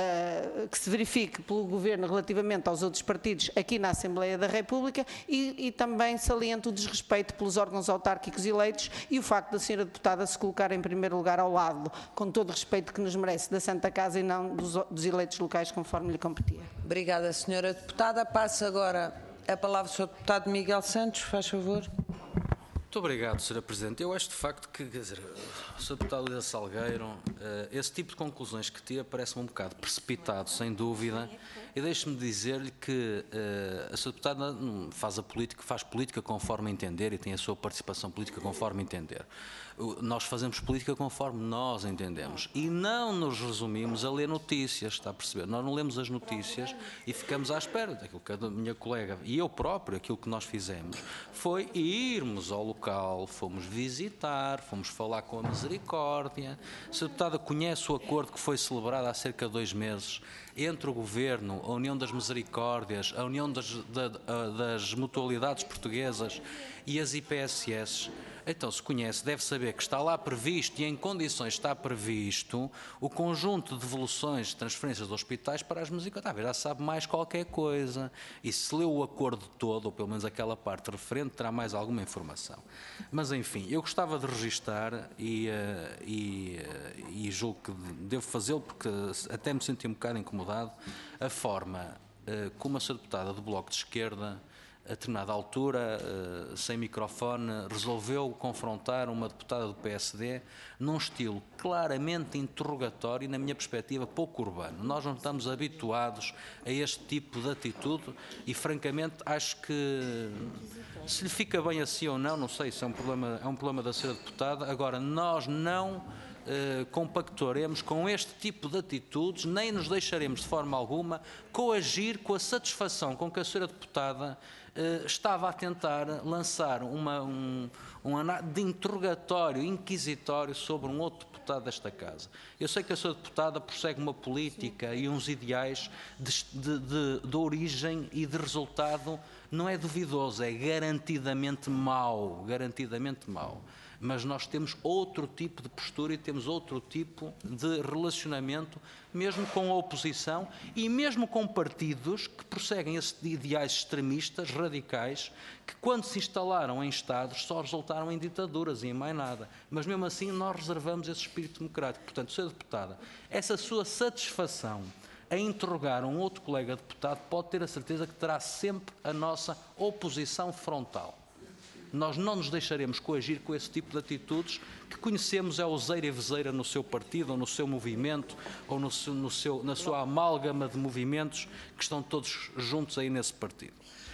uh, que se verifique pelo Governo relativamente aos outros partidos aqui na Assembleia da República, e, e também saliento o desrespeito pelos órgãos autárquicos eleitos e o facto da senhora deputada se colocar em primeiro lugar ao lado, com todo o respeito que nos merece, da Santa Casa e não dos, dos eleitos locais, conforme lhe competia. Obrigada, senhora deputada. Passa agora a palavra ao senhor deputado Miguel Santos, faz favor. Muito obrigado, senhora Presidente. Eu acho de facto que, quer dizer, o senhor deputado Lida Salgueiro, uh, esse tipo de conclusões que tira parece-me um bocado precipitado, sem dúvida, e deixe-me dizer-lhe que uh, a senhora deputada faz a política, faz política conforme entender e tem a sua participação política conforme entender. Nós fazemos política conforme nós entendemos e não nos resumimos a ler notícias, está a perceber? Nós não lemos as notícias e ficamos à espera daquilo que a minha colega e eu próprio, aquilo que nós fizemos foi irmos ao local, fomos visitar, fomos falar com a Misericórdia. A senhora deputada conhece o acordo que foi celebrado há cerca de dois meses entre o Governo, a União das Misericórdias, a União das, da, das Mutualidades Portuguesas e as I P S S. Então, se conhece, deve saber que está lá previsto e em condições está previsto o conjunto de devoluções de transferências de hospitais para as misericórdias. Já sabe mais qualquer coisa. E se leu o acordo todo, ou pelo menos aquela parte referente, terá mais alguma informação. Mas, enfim, eu gostava de registar e, uh, e, uh, e julgo que devo fazê-lo porque até me senti um bocado incomodado, a forma uh, como a senhora deputada do Bloco de Esquerda, a determinada altura, uh, sem microfone, resolveu confrontar uma deputada do P S D num estilo claramente interrogatório e, na minha perspectiva, pouco urbano. Nós não estamos habituados a este tipo de atitude e, francamente, acho que se lhe fica bem assim ou não, não sei se é um problema, é um problema da senhora deputada. Agora, nós não Uh, compactuaremos com este tipo de atitudes, nem nos deixaremos de forma alguma coagir com a satisfação com que a senhora deputada uh, estava a tentar lançar uma, um, um de interrogatório inquisitório sobre um outro deputado desta casa. Eu sei que a senhora deputada prossegue uma política e uns ideais de, de, de, de origem e de resultado não é duvidoso, é garantidamente mau, garantidamente mau. Mas nós temos outro tipo de postura e temos outro tipo de relacionamento, mesmo com a oposição e mesmo com partidos que prosseguem esses ideais extremistas, radicais, que quando se instalaram em Estados só resultaram em ditaduras e em mais nada. Mas mesmo assim nós reservamos esse espírito democrático. Portanto, senhora deputada, essa sua satisfação a interrogar um outro colega deputado pode ter a certeza que terá sempre a nossa oposição frontal. Nós não nos deixaremos coagir com esse tipo de atitudes que conhecemos é useira e vezeira no seu partido, ou no seu movimento, ou no seu, no seu, na sua amálgama de movimentos que estão todos juntos aí nesse partido.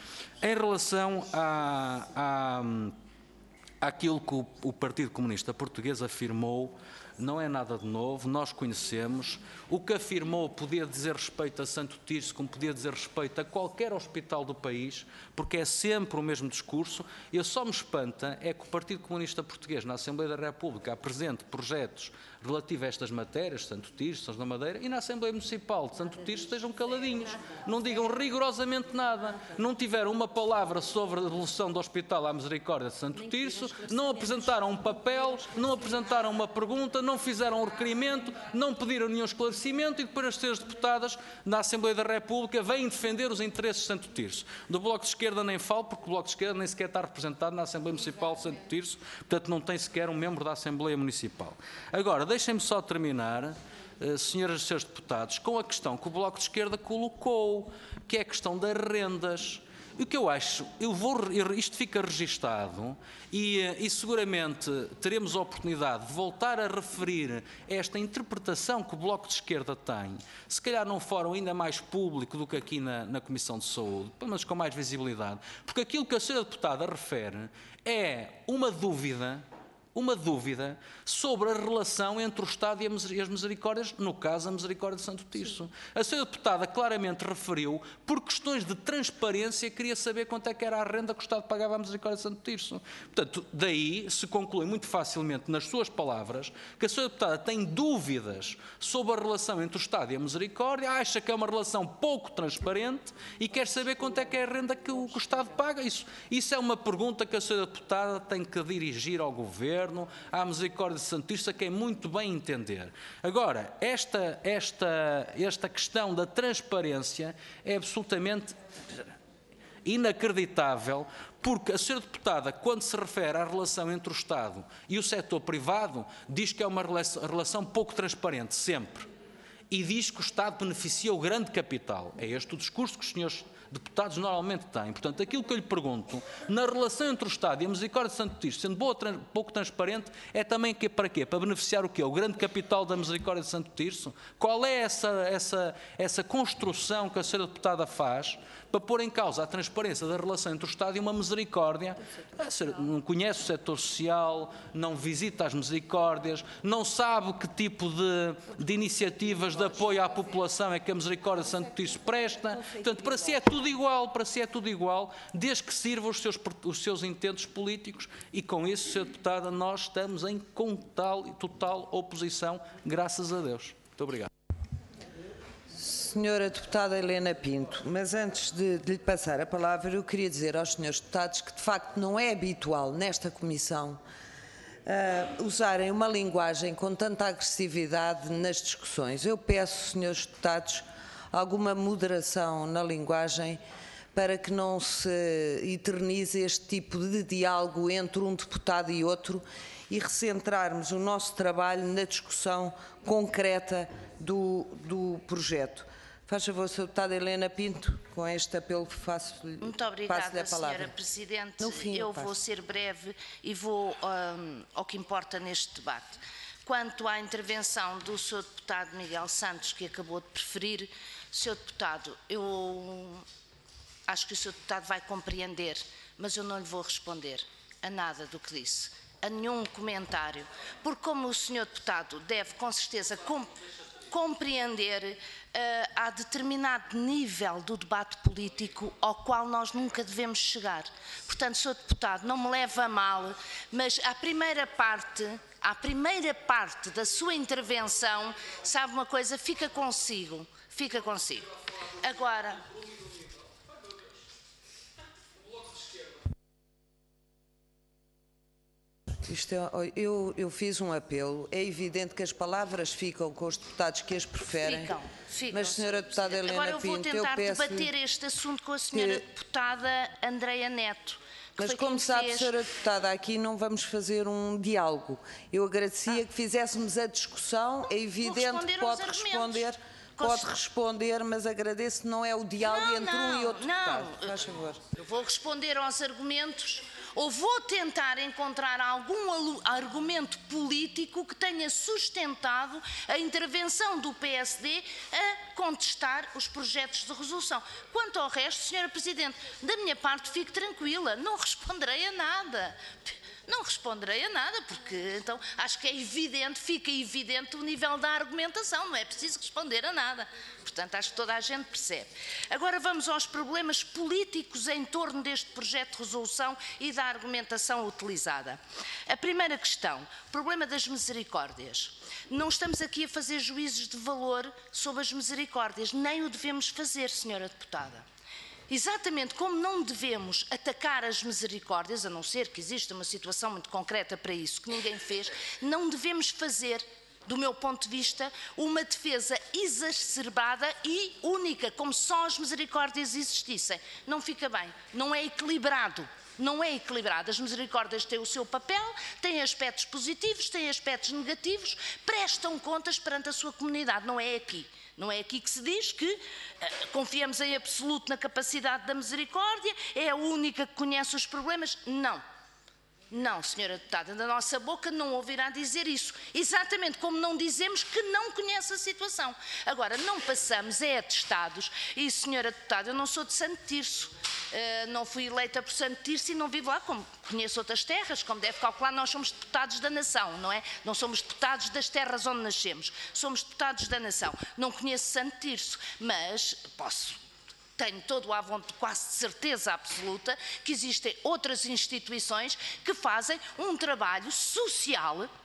Em relação a, a, àquilo que o, o Partido Comunista Português afirmou, não é nada de novo, nós conhecemos. O que afirmou podia dizer respeito a Santo Tirso, como podia dizer respeito a qualquer hospital do país, porque é sempre o mesmo discurso. E só me espanta é que o Partido Comunista Português, na Assembleia da República, apresente projetos relativos a estas matérias, Santo Tirso, São João da Madeira, e na Assembleia Municipal de Santo Tirso estejam caladinhos, não digam rigorosamente nada, não tiveram uma palavra sobre a devolução do Hospital à Misericórdia de Santo Tirso, não apresentaram um papel, não apresentaram uma pergunta, não fizeram um requerimento, não pediram nenhum esclarecimento e depois as senhoras deputadas na Assembleia da República vêm defender os interesses de Santo Tirso. Do Bloco de Esquerda nem falo, porque o Bloco de Esquerda nem sequer está representado na Assembleia Municipal de Santo Tirso, portanto não tem sequer um membro da Assembleia Municipal. Agora, deixem-me só terminar, uh, senhoras e senhores deputados, com a questão que o Bloco de Esquerda colocou, que é a questão das rendas. O que eu acho, eu vou, isto fica registado e, e seguramente teremos a oportunidade de voltar a referir esta interpretação que o Bloco de Esquerda tem, se calhar num fórum ainda mais público do que aqui na, na Comissão de Saúde, pelo menos com mais visibilidade, porque aquilo que a senhora deputada refere é uma dúvida, uma dúvida sobre a relação entre o Estado e as misericórdias, no caso a Misericórdia de Santo Tirso. A senhora deputada claramente referiu, por questões de transparência, queria saber quanto é que era a renda que o Estado pagava à Misericórdia de Santo Tirso. Portanto, daí se conclui muito facilmente, nas suas palavras, que a senhora deputada tem dúvidas sobre a relação entre o Estado e a Misericórdia, acha que é uma relação pouco transparente e quer saber quanto é que é a renda que o, que o Estado paga. Isso, isso é uma pergunta que a senhora deputada tem que dirigir ao Governo, Governo, à misericórdia santista, quem muito bem entender. Agora, esta, esta, esta questão da transparência é absolutamente inacreditável, porque a senhora deputada, quando se refere à relação entre o Estado e o setor privado, diz que é uma relação pouco transparente, sempre. E diz que o Estado beneficia o grande capital. É este o discurso que os senhores deputados normalmente têm. Portanto, aquilo que eu lhe pergunto, na relação entre o Estado e a misericórdia de Santo Tirso, sendo boa, pouco transparente, é também que, para quê? Para beneficiar o quê? O grande capital da misericórdia de Santo Tirso? Qual é essa, essa, essa construção que a senhora deputada faz para pôr em causa a transparência da relação entre o Estado e uma misericórdia? A senhora não conhece o setor social, não visita as misericórdias, não sabe que tipo de, de iniciativas de apoio à população é que a misericórdia de Santo Tirso presta. Portanto, para si é tudo igual, para si é tudo igual, desde que sirva os seus, os seus intentos políticos, e com isso, senhora deputada, nós estamos em total, total oposição, graças a Deus. Muito obrigado. Senhora deputada Helena Pinto, mas antes de, de lhe passar a palavra, eu queria dizer aos senhores deputados que de facto não é habitual nesta comissão uh, usarem uma linguagem com tanta agressividade nas discussões. Eu peço, senhores deputados, alguma moderação na linguagem para que não se eternize este tipo de diálogo entre um deputado e outro e recentrarmos o nosso trabalho na discussão concreta do, do projeto. Faz favor, senhora deputada Helena Pinto, com este apelo que faço-lhe. Muito obrigada, senhora Presidente. No fim, eu passo. vou ser breve e vou um, ao que importa neste debate. Quanto à intervenção do senhor deputado Miguel Santos, que acabou de preferir, senhor deputado, eu acho que o senhor deputado vai compreender, mas eu não lhe vou responder a nada do que disse, a nenhum comentário, porque como o senhor deputado deve com certeza com, compreender, uh, há determinado nível do debate político ao qual nós nunca devemos chegar. Portanto, senhor deputado, não me leve a mal, mas a primeira parte... À primeira parte da sua intervenção, sabe uma coisa, fica consigo, fica consigo. Agora, isto é, eu, eu fiz um apelo, é evidente que as palavras ficam com os deputados que as preferem, ficam, ficam, mas senhora deputada Helena agora eu vou Pinto, tentar eu peço debater este assunto com a senhora que... deputada Andreia Neto. Mas como sabe, fez... senhora deputada, aqui não vamos fazer um diálogo. Eu agradecia ah. que fizéssemos a discussão. É evidente que pode responder, pode responder, mas agradeço, não é o diálogo não, entre não, um e outro não. deputado. Faz favor. Eu vou responder aos argumentos ou vou tentar encontrar algum argumento político que tenha sustentado a intervenção do P S D a contestar os projetos de resolução. Quanto ao resto, senhora Presidente, da minha parte fique tranquila, não responderei a nada. Não responderei a nada, porque então acho que é evidente, fica evidente o nível da argumentação, não é preciso responder a nada. Portanto, acho que toda a gente percebe. Agora vamos aos problemas políticos em torno deste projeto de resolução e da argumentação utilizada. A primeira questão, o problema das misericórdias. Não estamos aqui a fazer juízos de valor sobre as misericórdias, nem o devemos fazer, senhora deputada. Exatamente como não devemos atacar as misericórdias, a não ser que exista uma situação muito concreta para isso, que ninguém fez, não devemos fazer, do meu ponto de vista, uma defesa exacerbada e única, como se só as misericórdias existissem. Não fica bem, não é equilibrado. Não é equilibrado. As misericórdias têm o seu papel, têm aspectos positivos, têm aspectos negativos, prestam contas perante a sua comunidade. Não é aqui. Não é aqui que se diz que uh, confiamos em absoluto na capacidade da misericórdia, é a única que conhece os problemas. Não. Não, senhora deputada, da nossa boca não ouvirá dizer isso. Exatamente como não dizemos que não conhece a situação. Agora, não passamos é atestados. E, senhora deputada, eu não sou de Santo Tirso. Uh, não fui eleita por Santo Tirso e não vivo lá, como conheço outras terras, como deve calcular, nós somos deputados da nação, não é? Não somos deputados das terras onde nascemos. Somos deputados da nação. Não conheço Santo Tirso, mas posso... Tenho todo o avonte, quase certeza absoluta, que existem outras instituições que fazem um trabalho social,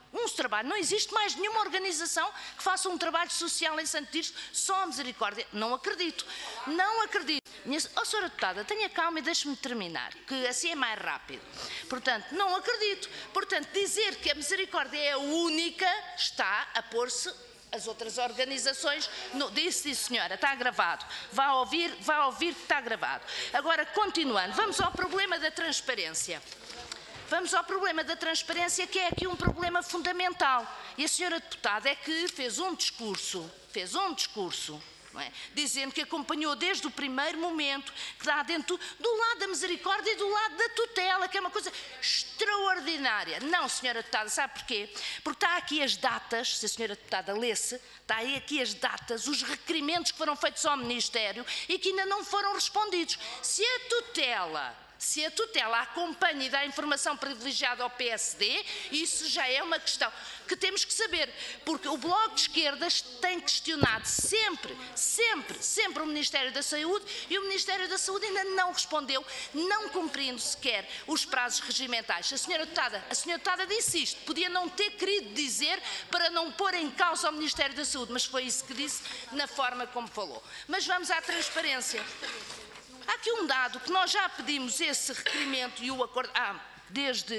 Um trabalho. Não existe mais nenhuma organização que faça um trabalho social em Santo Tirso, só a Misericórdia. Não acredito. Não acredito. Minha, oh, senhora deputada, tenha calma e deixe-me terminar, que assim é mais rápido. Portanto, não acredito. Portanto, dizer que a Misericórdia é a única está a pôr-se as outras organizações. No, disse, disse, senhora, está gravado. Vá ouvir, vá ouvir que está gravado. Agora, continuando, vamos ao problema da transparência. Vamos ao problema da transparência, que é aqui um problema fundamental. E a senhora deputada é que fez um discurso, fez um discurso, não é? Dizendo que acompanhou desde o primeiro momento, que dá dentro do lado da misericórdia e do lado da tutela, que é uma coisa extraordinária. Não, senhora deputada, sabe porquê? Porque está aqui as datas, se a senhora deputada lesse, está aí aqui as datas, os requerimentos que foram feitos ao Ministério e que ainda não foram respondidos. Se a tutela... Se a tutela acompanha e dá informação privilegiada ao P S D, isso já é uma questão que temos que saber, porque o Bloco de Esquerdas tem questionado sempre, sempre, sempre o Ministério da Saúde e o Ministério da Saúde ainda não respondeu, não cumprindo sequer os prazos regimentais. A senhora deputada, a senhora deputada disse isto, podia não ter querido dizer para não pôr em causa o Ministério da Saúde, mas foi isso que disse na forma como falou. Mas vamos à transparência. Há aqui um dado que nós já pedimos esse requerimento e o acordo há, desde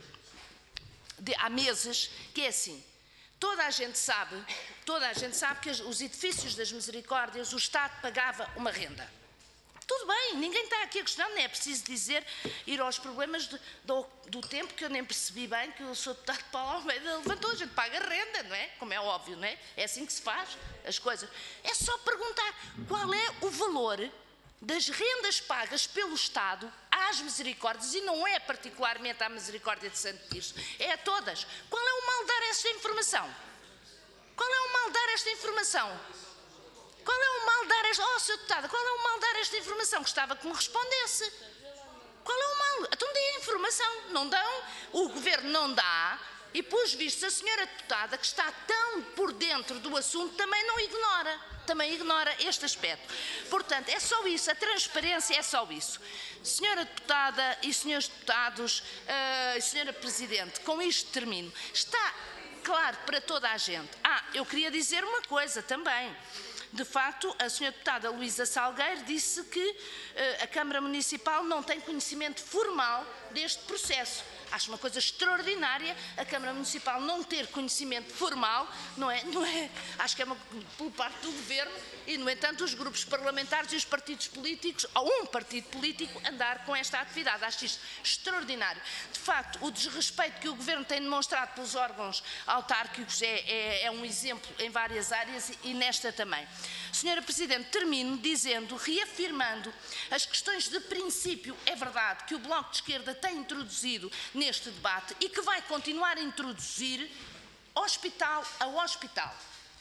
de, há meses, que é assim, toda a gente sabe, toda a gente sabe que os edifícios das Misericórdias, o Estado pagava uma renda. Tudo bem, ninguém está aqui a questionar, não é preciso dizer, ir aos problemas de, do, do tempo, que eu nem percebi bem, que o senhor deputado Paulo Almeida levantou, a gente paga renda, não é? Como é óbvio, não é? É assim que se faz as coisas. É só perguntar qual é o valor das rendas pagas pelo Estado às Misericórdias, e não é particularmente à Misericórdia de Santo Tirso, é a todas. Qual é o mal dar esta informação? Qual é o mal dar esta informação? Qual é o mal dar esta... Oh, senhor deputado, qual é o mal dar esta informação? Gostava que me respondesse. Qual é o mal? Então dê a informação. Não dão, o Governo não dá, e, pelos vistos, a senhora deputada, que está tão por dentro do assunto, também não ignora. Também ignora este aspecto. Portanto, é só isso, a transparência é só isso. Senhora deputada e senhores deputados, uh, senhora Presidente, com isto termino. Está claro para toda a gente. Ah, eu queria dizer uma coisa também. De facto, a senhora deputada Luísa Salgueiro disse que uh, a Câmara Municipal não tem conhecimento formal deste processo. Acho uma coisa extraordinária a Câmara Municipal não ter conhecimento formal, não é? Não é? Acho que é uma, por parte do Governo e, no entanto, os grupos parlamentares e os partidos políticos, ou um partido político, andar com esta atividade. Acho isto extraordinário. De facto, o desrespeito que o Governo tem demonstrado pelos órgãos autárquicos é, é, é um exemplo em várias áreas e, e nesta também. Senhora Presidente, termino dizendo, reafirmando as questões de princípio, é verdade que o Bloco de Esquerda tem introduzido neste debate e que vai continuar a introduzir hospital a hospital.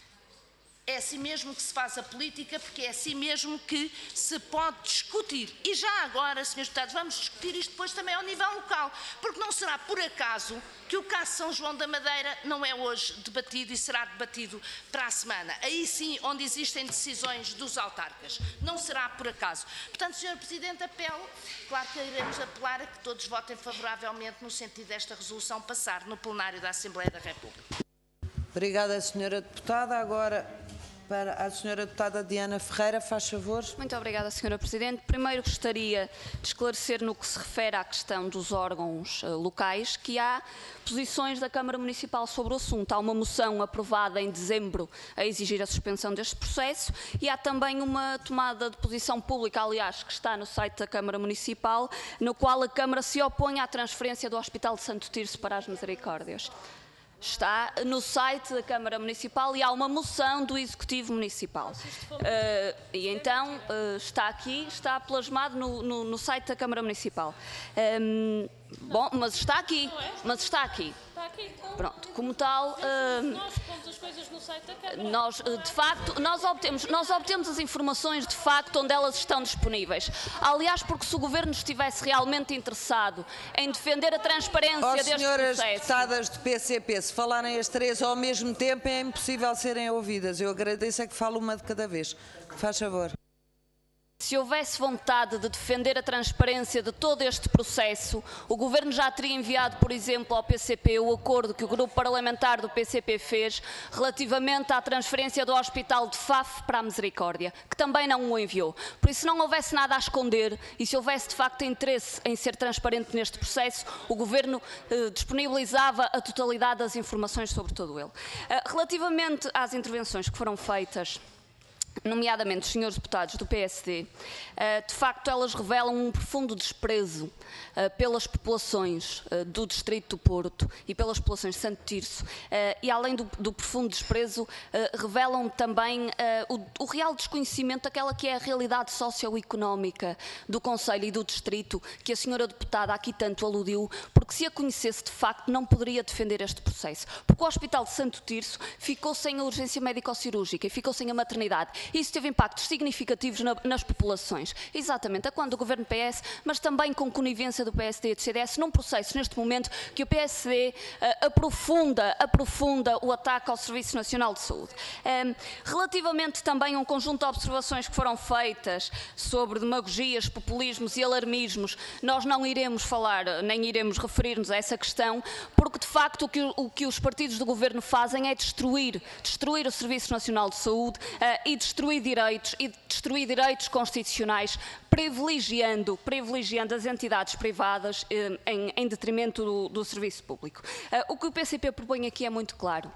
É assim mesmo que se faz a política, porque é assim mesmo que se pode discutir. E já agora, senhores deputados, vamos discutir isto depois também ao nível local, porque não será por acaso que o caso São João da Madeira não é hoje debatido e será debatido para a semana. Aí sim, onde existem decisões dos autarcas. Não será por acaso. Portanto, senhor Presidente, apelo, claro que iremos apelar a que todos votem favoravelmente no sentido desta resolução passar no plenário da Assembleia da República. Obrigada, senhora deputada. Agora, para a senhora deputada Diana Ferreira, faz favor. Muito obrigada, senhora Presidente. Primeiro gostaria de esclarecer no que se refere à questão dos órgãos uh, locais que há posições da Câmara Municipal sobre o assunto. Há uma moção aprovada em dezembro a exigir a suspensão deste processo e há também uma tomada de posição pública, aliás, que está no site da Câmara Municipal, no qual a Câmara se opõe à transferência do Hospital de Santo Tirso para as Misericórdias. Está no site da Câmara Municipal e há uma moção do Executivo Municipal. Uh, e então uh, está aqui, está plasmado no, no, no site da Câmara Municipal. Um, bom, mas está aqui, mas está aqui. Está aqui, então. Pronto, como tal... Uh, nós pomos as coisas no site da Câmara. Nós, de facto, nós obtemos, nós obtemos as informações, de facto, onde elas estão disponíveis. Aliás, porque se o Governo estivesse realmente interessado em defender a transparência oh, deste senhoras processo... deputadas do P C P, se falarem as três ao mesmo tempo é impossível serem ouvidas. Eu agradeço é que fale uma de cada vez. Faz favor. Se houvesse vontade de defender a transparência de todo este processo, o Governo já teria enviado, por exemplo, ao P C P o acordo que o grupo parlamentar do P C P fez relativamente à transferência do Hospital de Faf para a Misericórdia, que também não o enviou. Por isso, se não houvesse nada a esconder e se houvesse de facto interesse em ser transparente neste processo, o Governo eh, disponibilizava a totalidade das informações sobre todo ele. Eh, relativamente às intervenções que foram feitas, nomeadamente os senhores deputados do P S D, de facto elas revelam um profundo desprezo pelas populações do Distrito do Porto e pelas populações de Santo Tirso, e além do, do profundo desprezo, revelam também o, o real desconhecimento daquela que é a realidade socioeconómica do Conselho e do Distrito, que a senhora deputada aqui tanto aludiu, porque se a conhecesse de facto não poderia defender este processo, porque o Hospital de Santo Tirso ficou sem a urgência médico-cirúrgica e ficou sem a maternidade. Isso teve impactos significativos na, nas populações, exatamente a quando do Governo P S, mas também com conivência do P S D e do C D S, num processo neste momento que o P S D uh, aprofunda, aprofunda o ataque ao Serviço Nacional de Saúde. Um, relativamente também a um conjunto de observações que foram feitas sobre demagogias, populismos e alarmismos, nós não iremos falar, nem iremos referir-nos a essa questão, porque de facto o que, o que os partidos do Governo fazem é destruir, destruir o Serviço Nacional de Saúde uh, e destruir direitos e destruir direitos constitucionais, privilegiando, privilegiando as entidades privadas eh, em, em detrimento do, do serviço público. Uh, o que o P C P propõe aqui é muito claro.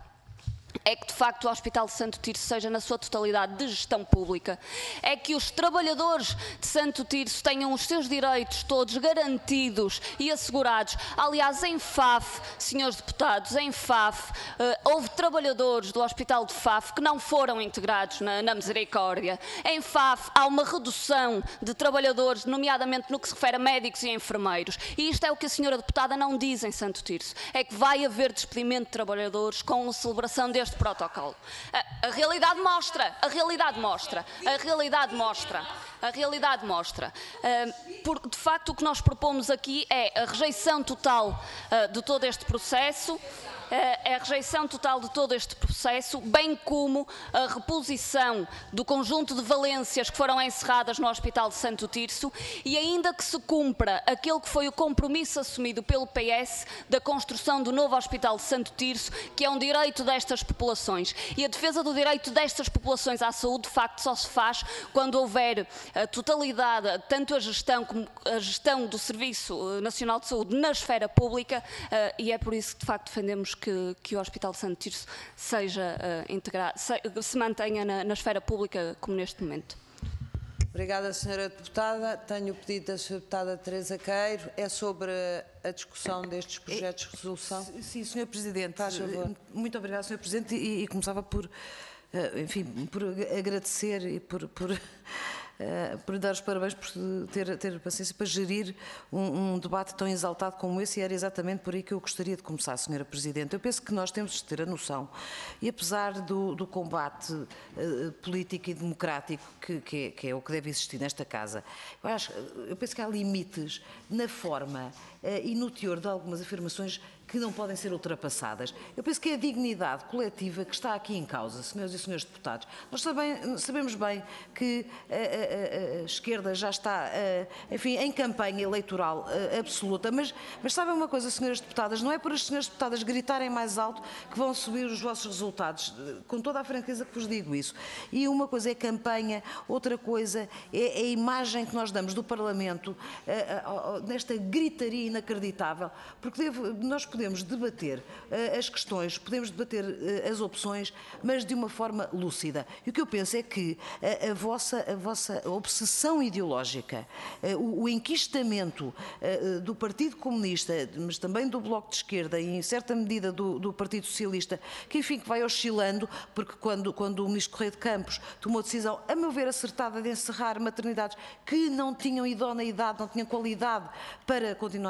É que, de facto, o Hospital de Santo Tirso seja na sua totalidade de gestão pública, é que os trabalhadores de Santo Tirso tenham os seus direitos todos garantidos e assegurados. Aliás, em Faf, senhores deputados, em Faf, uh, houve trabalhadores do Hospital de Faf que não foram integrados na, na Misericórdia. Em Faf há uma redução de trabalhadores, nomeadamente no que se refere a médicos e enfermeiros. E isto é o que a senhora deputada não diz em Santo Tirso, é que vai haver despedimento de trabalhadores com a celebração deste protocolo. A, a realidade mostra, a realidade mostra, a realidade mostra, a realidade mostra. Uh, porque, de facto, o que nós propomos aqui é a rejeição total uh, de todo este processo, é a rejeição total de todo este processo, bem como a reposição do conjunto de valências que foram encerradas no Hospital de Santo Tirso e ainda que se cumpra aquele que foi o compromisso assumido pelo P S da construção do novo Hospital de Santo Tirso, que é um direito destas populações. E a defesa do direito destas populações à saúde, de facto, só se faz quando houver a totalidade, tanto a gestão como a gestão do Serviço Nacional de Saúde na esfera pública, e é por isso que, de facto, defendemos Que, que o Hospital de Santo Tirso seja uh, integrado, se, se mantenha na, na esfera pública como neste momento. Obrigada, senhora deputada. Tenho o pedido da senhora deputada Teresa Queiro. É sobre a discussão destes projetos de resolução? Sim, senhor Presidente. Muito obrigada, senhor Presidente. E, e começava por, uh, enfim, por agradecer e por... por Uh, por dar os parabéns por ter, ter paciência para gerir um, um debate tão exaltado como esse, e era exatamente por aí que eu gostaria de começar, senhora Presidente. Eu penso que nós temos de ter a noção, e apesar do, do combate uh, político e democrático que, que, é, que é o que deve existir nesta Casa, eu, acho, eu penso que há limites na forma uh, e no teor de algumas afirmações que não podem ser ultrapassadas. Eu penso que é a dignidade coletiva que está aqui em causa, senhoras e senhores deputados. Nós sabem, sabemos bem que a, a, a, a esquerda já está, a, enfim, em campanha eleitoral a, absoluta, mas, mas sabem uma coisa, senhoras deputadas, não é por as senhoras deputadas gritarem mais alto que vão subir os vossos resultados, com toda a franqueza que vos digo isso. E uma coisa é campanha, outra coisa é, é a imagem que nós damos do Parlamento a, a, a, nesta gritaria inacreditável, porque devo, nós podemos debater uh, as questões, podemos debater uh, as opções, mas de uma forma lúcida. E o que eu penso é que a, a, vossa, a vossa obsessão ideológica, uh, o, o enquistamento uh, do Partido Comunista, mas também do Bloco de Esquerda e, em certa medida, do, do Partido Socialista, que, enfim, que vai oscilando, porque quando, quando o Ministro Correia de Campos tomou a decisão, a meu ver, acertada de encerrar maternidades que não tinham idoneidade, não tinham qualidade para continuar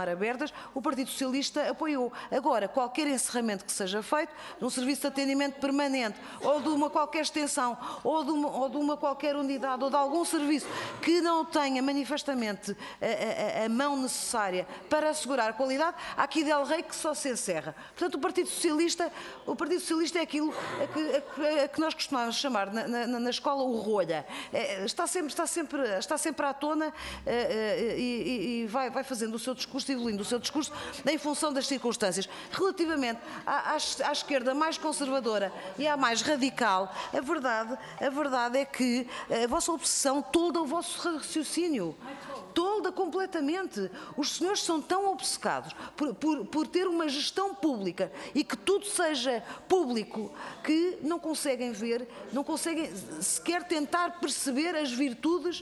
continuar abertas, o Partido Socialista apoiou. Agora, qualquer encerramento que seja feito, de um serviço de atendimento permanente, ou de uma qualquer extensão, ou de uma, ou de uma qualquer unidade, ou de algum serviço que não tenha manifestamente a, a, a mão necessária para assegurar a qualidade, há aqui del rei que só se encerra. Portanto, o Partido Socialista, o Partido Socialista é aquilo a que, a que, a que nós costumávamos chamar na, na, na escola o rolha. É, está, sempre, está, sempre, está sempre à tona é, é, e, e vai, vai fazendo o seu discurso, evoluindo o seu discurso em função das circunstâncias. Relativamente à, à, à esquerda mais conservadora e à mais radical, a verdade, a verdade é que a vossa obsessão tolda o vosso raciocínio. Tolda completamente. Os senhores são tão obcecados por, por, por ter uma gestão pública e que tudo seja público que não conseguem ver, não conseguem sequer tentar perceber as virtudes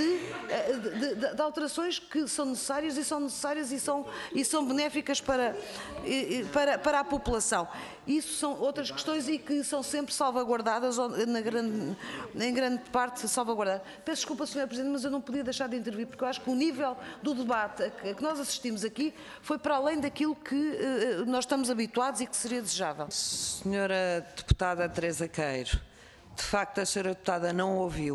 de, de, de, de alterações que são necessárias e são necessárias e são, e são benéficas para, para, para a população. Isso são outras questões e que são sempre salvaguardadas, ou na grande, em grande parte salvaguardadas. Peço desculpa, senhora Presidente, mas eu não podia deixar de intervir, porque eu acho que o nível do debate a que nós assistimos aqui foi para além daquilo que uh, nós estamos habituados e que seria desejável. Senhora Deputada Teresa Queiro, de facto a senhora Deputada não ouviu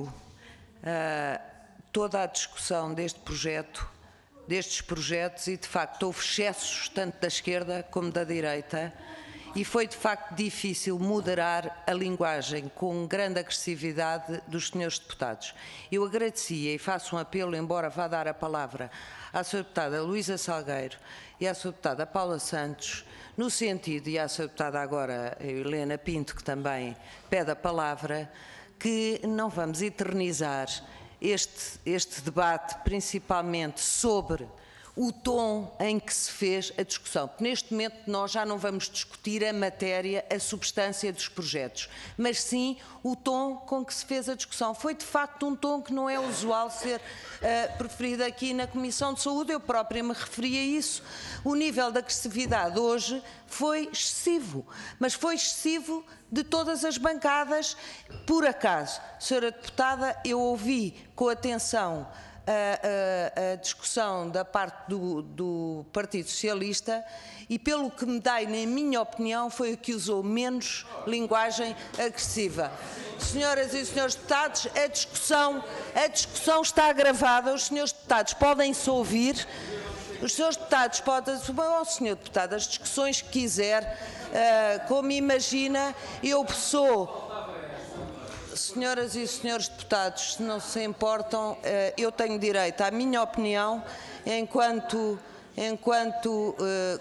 uh, toda a discussão deste projeto, destes projetos, e de facto houve excessos tanto da esquerda como da direita, e foi de facto difícil moderar a linguagem com grande agressividade dos senhores deputados. Eu agradecia e faço um apelo, embora vá dar a palavra à senhora deputada Luísa Salgueiro e à senhora deputada Paula Santos, no sentido, e à senhora deputada agora Helena Pinto, que também pede a palavra, que não vamos eternizar este, este debate, principalmente sobre o tom em que se fez a discussão. Neste momento nós já não vamos discutir a matéria, a substância dos projetos, mas sim o tom com que se fez a discussão. Foi de facto um tom que não é usual ser uh, preferido aqui na Comissão de Saúde, eu própria me referi a isso. O nível de agressividade hoje foi excessivo, mas foi excessivo de todas as bancadas. Por acaso, senhora Deputada, eu ouvi com atenção A, a, a discussão da parte do, do Partido Socialista e, pelo que me dá, e na minha opinião, foi o que usou menos linguagem agressiva. Senhoras e senhores deputados, a discussão, a discussão está gravada, os senhores deputados podem-se ouvir, os senhores deputados podem, oh, senhor deputado, as discussões que quiser, uh, como imagina, eu sou... Senhoras e senhores deputados, se não se importam, eu tenho direito à minha opinião enquanto, enquanto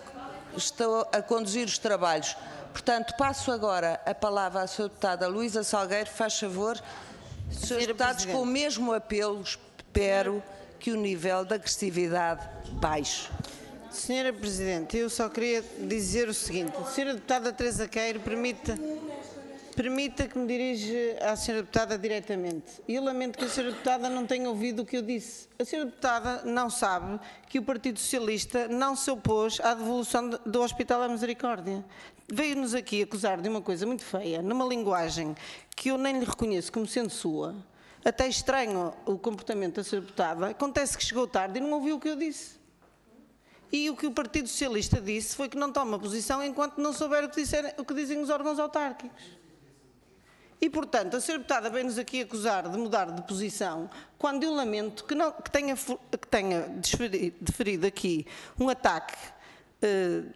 estou a conduzir os trabalhos. Portanto, passo agora a palavra à senhora deputada Luísa Salgueiro. Faz favor, senhores deputados, com o mesmo apelo, espero que o nível de agressividade baixe. Senhora Presidente, eu só queria dizer o seguinte. A senhora deputada Teresa Queiro, permita... Permita que me dirija à senhora deputada diretamente. Eu lamento que a senhora deputada não tenha ouvido o que eu disse. A senhora deputada não sabe que o Partido Socialista não se opôs à devolução do Hospital à Misericórdia. Veio-nos aqui acusar de uma coisa muito feia, numa linguagem que eu nem lhe reconheço como sendo sua. Até estranho o comportamento da senhora deputada. Acontece que chegou tarde e não ouviu o que eu disse. E o que o Partido Socialista disse foi que não toma posição enquanto não souber o que, disserem, o que dizem os órgãos autárquicos. E, portanto, a senhora deputada vem-nos aqui acusar de mudar de posição, quando eu lamento que, não, que tenha, que tenha deferido aqui um ataque uh,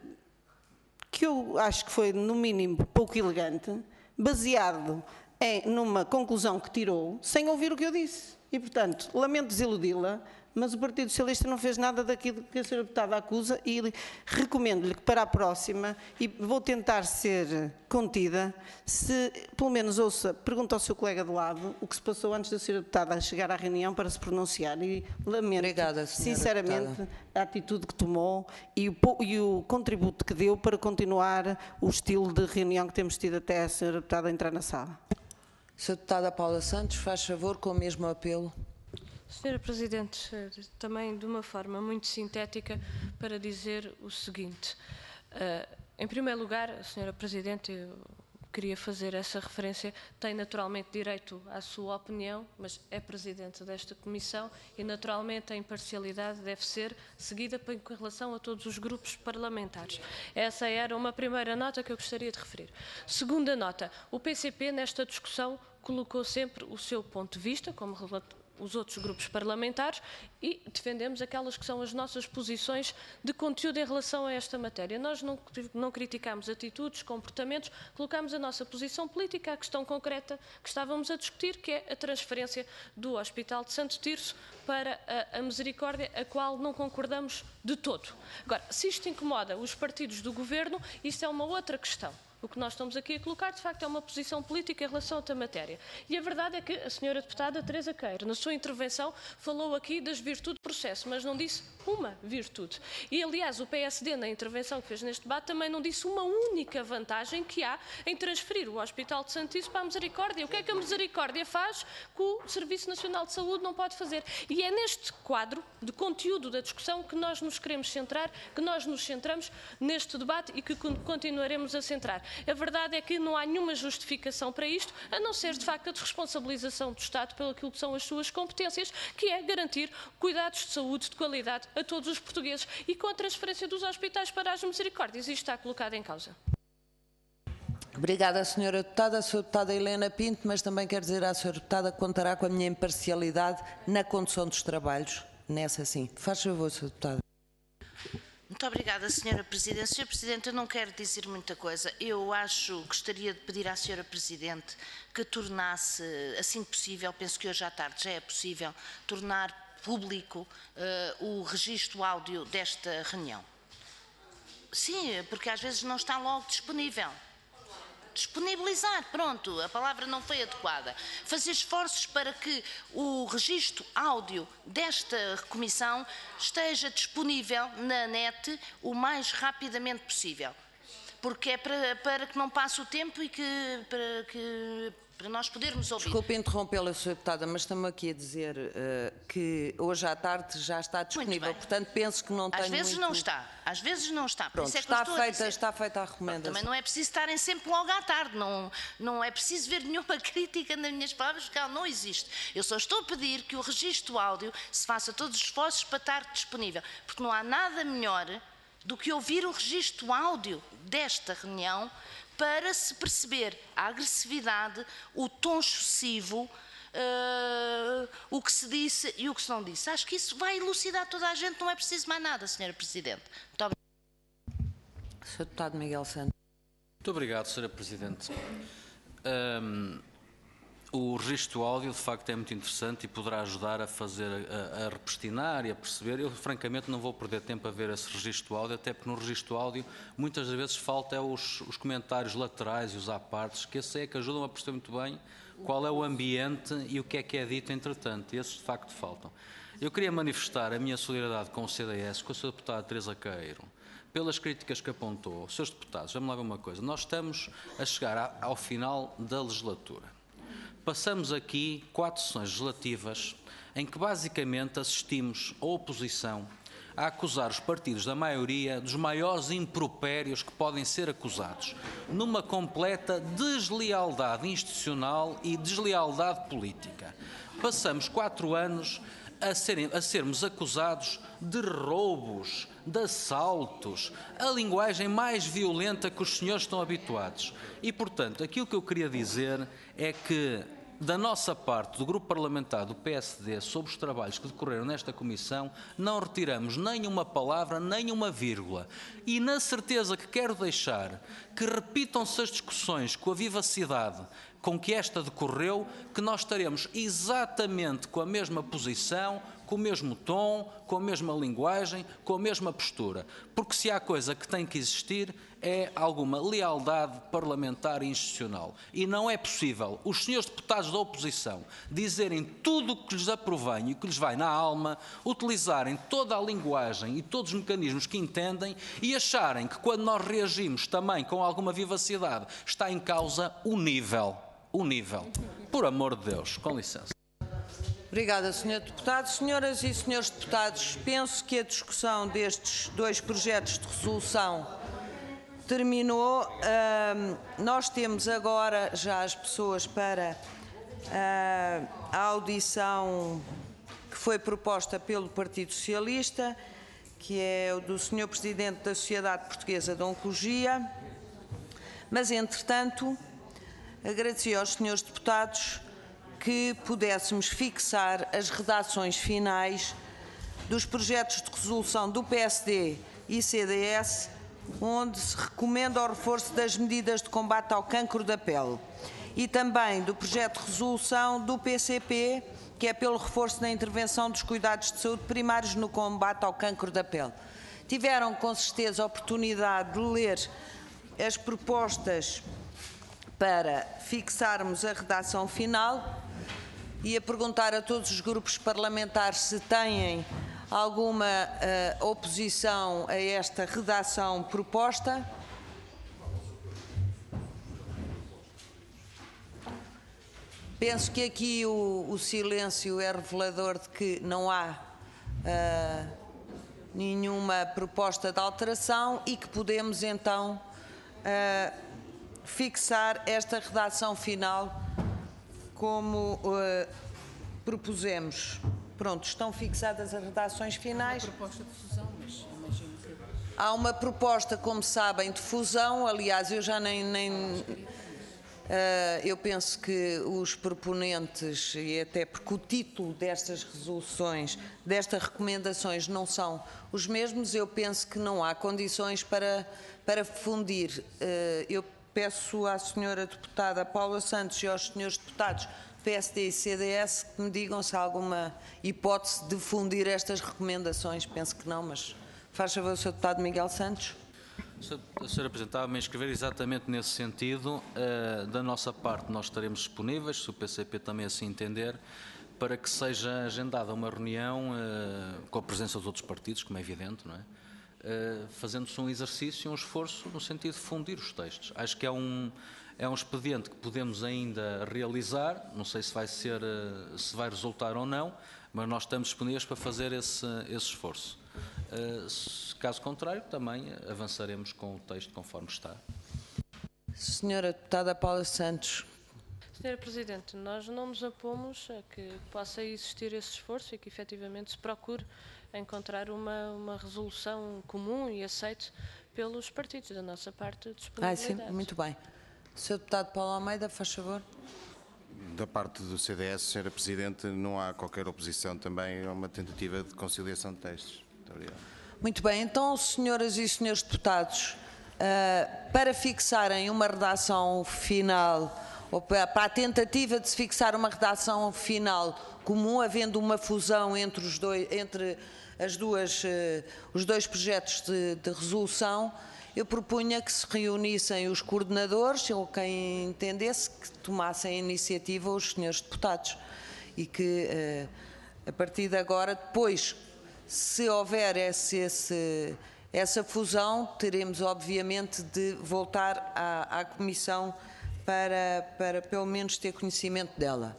que eu acho que foi, no mínimo, pouco elegante, baseado em, numa conclusão que tirou, sem ouvir o que eu disse. E, portanto, lamento desiludi-la, mas o Partido Socialista não fez nada daquilo que a senhora deputada acusa e recomendo-lhe que para a próxima, e vou tentar ser contida, se pelo menos ouça, pergunta ao seu colega de lado o que se passou antes da senhora deputada chegar à reunião para se pronunciar. E lamento, Obrigada, sinceramente, deputada, a atitude que tomou e o, e o contributo que deu para continuar o estilo de reunião que temos tido até a senhora deputada entrar na sala. senhora Deputada Paula Santos, faz favor, com o mesmo apelo. senhora Presidente, também de uma forma muito sintética para dizer o seguinte. Uh, em primeiro lugar, senhora Presidente, eu queria fazer essa referência, tem naturalmente direito à sua opinião, mas é Presidente desta Comissão e naturalmente a imparcialidade deve ser seguida em relação a todos os grupos parlamentares. Essa era uma primeira nota que eu gostaria de referir. Segunda nota, o P C P nesta discussão colocou sempre o seu ponto de vista, como relator os outros grupos parlamentares, e defendemos aquelas que são as nossas posições de conteúdo em relação a esta matéria. Nós não, não criticamos atitudes, comportamentos, colocamos a nossa posição política à questão concreta que estávamos a discutir, que é a transferência do Hospital de Santo Tirso para a, a Misericórdia, a qual não concordamos de todo. Agora, se isto incomoda os partidos do Governo, isto é uma outra questão. O que nós estamos aqui a colocar, de facto, é uma posição política em relação a esta matéria. E a verdade é que a senhora deputada Teresa Queiro, na sua intervenção, falou aqui das virtudes do processo, mas não disse uma virtude. E, aliás, o P S D, na intervenção que fez neste debate, também não disse uma única vantagem que há em transferir o Hospital de Santo Tirso para a Misericórdia. O que é que a Misericórdia faz que o Serviço Nacional de Saúde não pode fazer? E é neste quadro de conteúdo da discussão que nós nos queremos centrar, que nós nos centramos neste debate e que continuaremos a centrar. A verdade é que não há nenhuma justificação para isto, a não ser, de facto, a desresponsabilização do Estado pelo que são as suas competências, que é garantir cuidados de saúde de qualidade a todos os portugueses e com a transferência dos hospitais para as Misericórdias. Isto está colocado em causa. Obrigada, senhora Deputada. A senhora Deputada Helena Pinto, mas também quero dizer à senhora Deputada que contará com a minha imparcialidade na condução dos trabalhos. Nessa, sim. Faz favor, senhora Deputada. Muito obrigada, senhora Presidente. senhora Presidente, eu não quero dizer muita coisa. Eu acho, gostaria de pedir à senhora Presidente que tornasse, assim que possível, penso que hoje à tarde já é possível, tornar público uh, o registro áudio desta reunião. Sim, porque às vezes não está logo disponível. Disponibilizar, pronto, a palavra não foi adequada. Fazer esforços para que o registro áudio desta comissão esteja disponível na net o mais rapidamente possível. Porque é para, para que não passe o tempo e que para, que, para nós podermos ouvir. Desculpe interrompê-la, senhora Deputada, mas estamos aqui a dizer uh, que hoje à tarde já está disponível, portanto penso que não tem Às vezes muito... não está, às vezes não está. Por Pronto, isso é que está, eu estou feita, a dizer. está feita a recomendação. Também não é preciso estarem sempre logo à tarde, não, não é preciso ver nenhuma crítica nas minhas palavras, porque ela não existe. Eu só estou a pedir que o registro áudio se faça todos os esforços para estar disponível, porque não há nada melhor do que ouvir o registro áudio desta reunião para se perceber a agressividade, o tom excessivo, uh, o que se disse e o que se não disse. Acho que isso vai elucidar toda a gente, não é preciso mais nada, senhora Presidente. Muito obrigada. senhor Deputado Miguel Santos. Muito obrigado, senhora Presidente. Um, o registro áudio, de facto, é muito interessante e poderá ajudar a fazer, a, a repristinar e a perceber. Eu, francamente, não vou perder tempo a ver esse registro áudio, até porque no registro áudio, muitas das vezes, falta é os, os comentários laterais e os à partes, que esses é que ajudam a perceber muito bem qual é o ambiente e o que é que é dito, entretanto. E esses, de facto, faltam. Eu queria manifestar a minha solidariedade com o C D S, com a senhora Deputada Teresa Queiro, pelas críticas que apontou. Senhores Deputados, vamos lá ver uma coisa. Nós estamos a chegar ao final da legislatura. Passamos aqui quatro sessões legislativas em que basicamente assistimos a oposição a acusar os partidos da maioria dos maiores impropérios que podem ser acusados, numa completa deslealdade institucional e deslealdade política. Passamos quatro anos a, serem, a sermos acusados de roubos, de assaltos, a linguagem mais violenta que os senhores estão habituados. E, portanto, aquilo que eu queria dizer é que, da nossa parte, do Grupo Parlamentar do P S D, sobre os trabalhos que decorreram nesta Comissão, não retiramos nem uma palavra, nem uma vírgula. E na certeza que quero deixar que repitam-se as discussões com a vivacidade com que esta decorreu, que nós estaremos exatamente com a mesma posição, com o mesmo tom, com a mesma linguagem, com a mesma postura. Porque se há coisa que tem que existir é alguma lealdade parlamentar e institucional. E não é possível os senhores deputados da oposição dizerem tudo o que lhes aprovém e o que lhes vai na alma, utilizarem toda a linguagem e todos os mecanismos que entendem e acharem que quando nós reagimos também com alguma vivacidade está em causa o nível. O nível. Por amor de Deus. Com licença. Obrigada, senhor Deputado. Senhoras e senhores deputados, penso que a discussão destes dois projetos de resolução terminou. Uh, nós temos agora já as pessoas para uh, a audição que foi proposta pelo Partido Socialista, que é o do senhor Presidente da Sociedade Portuguesa de Oncologia, mas, entretanto, agradecia aos senhores deputados que pudéssemos fixar as redações finais dos projetos de resolução do P S D e C D S, onde se recomenda o reforço das medidas de combate ao cancro da pele, e também do projeto de resolução do P C P, que é pelo reforço da intervenção dos cuidados de saúde primários no combate ao cancro da pele. Tiveram, com certeza, a oportunidade de ler as propostas para fixarmos a redação final e a perguntar a todos os grupos parlamentares se têm alguma uh, oposição a esta redação proposta. Penso que aqui o, o silêncio é revelador de que não há uh, nenhuma proposta de alteração e que podemos então uh, fixar esta redação final como uh, propusemos. Pronto, estão fixadas as redações finais. Há uma proposta de fusão, mas imagino que... Há uma proposta, como sabem, de fusão. Aliás, eu já nem... nem uh, eu penso que os proponentes, e até porque o título destas resoluções, destas recomendações não são os mesmos, eu penso que não há condições para, para fundir. Uh, eu peço à senhora deputada Paula Santos e aos senhores deputados do P S D e C D S que me digam se há alguma hipótese de fundir estas recomendações. Penso que não, mas faz favor o senhor deputado Miguel Santos. A senhora Presidente, me inscrever exatamente nesse sentido. Uh, da nossa parte, nós estaremos disponíveis, se o P C P também assim entender, para que seja agendada uma reunião uh, com a presença dos outros partidos, como é evidente, não é? Uh, fazendo-se um exercício, um esforço no sentido de fundir os textos. Acho que é um, é um expediente que podemos ainda realizar, não sei se vai ser, uh, se vai resultar ou não, mas nós estamos disponíveis para fazer esse, esse esforço. Uh, se, caso contrário, também avançaremos com o texto conforme está. Senhora deputada Paula Santos. Senhora Presidente, nós não nos opomos a que possa existir esse esforço e que efetivamente se procure encontrar uma, uma resolução comum e aceite pelos partidos. Da nossa parte, disponibilidade. Ah, sim, muito bem. senhor deputado Paulo Almeida, faz favor. Da parte do C D S, senhora Presidente, não há qualquer oposição também a uma tentativa de conciliação de textos. Muito obrigado. Muito bem, então, senhoras e senhores deputados, uh, para fixarem uma redação final, ou para a tentativa de se fixar uma redação final comum, havendo uma fusão entre os dois, entre as duas, uh, os dois projetos de, de resolução, eu propunha que se reunissem os coordenadores, ou quem entendesse, que tomassem a iniciativa os senhores deputados e que, uh, a partir de agora, depois, se houver esse, esse, essa fusão, teremos, obviamente, de voltar à, à Comissão para, para, pelo menos, ter conhecimento dela.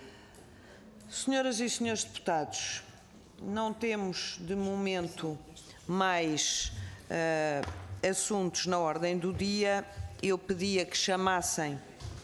Senhoras e senhores deputados, não temos, de momento, mais uh, assuntos na ordem do dia. Eu pedia que chamassem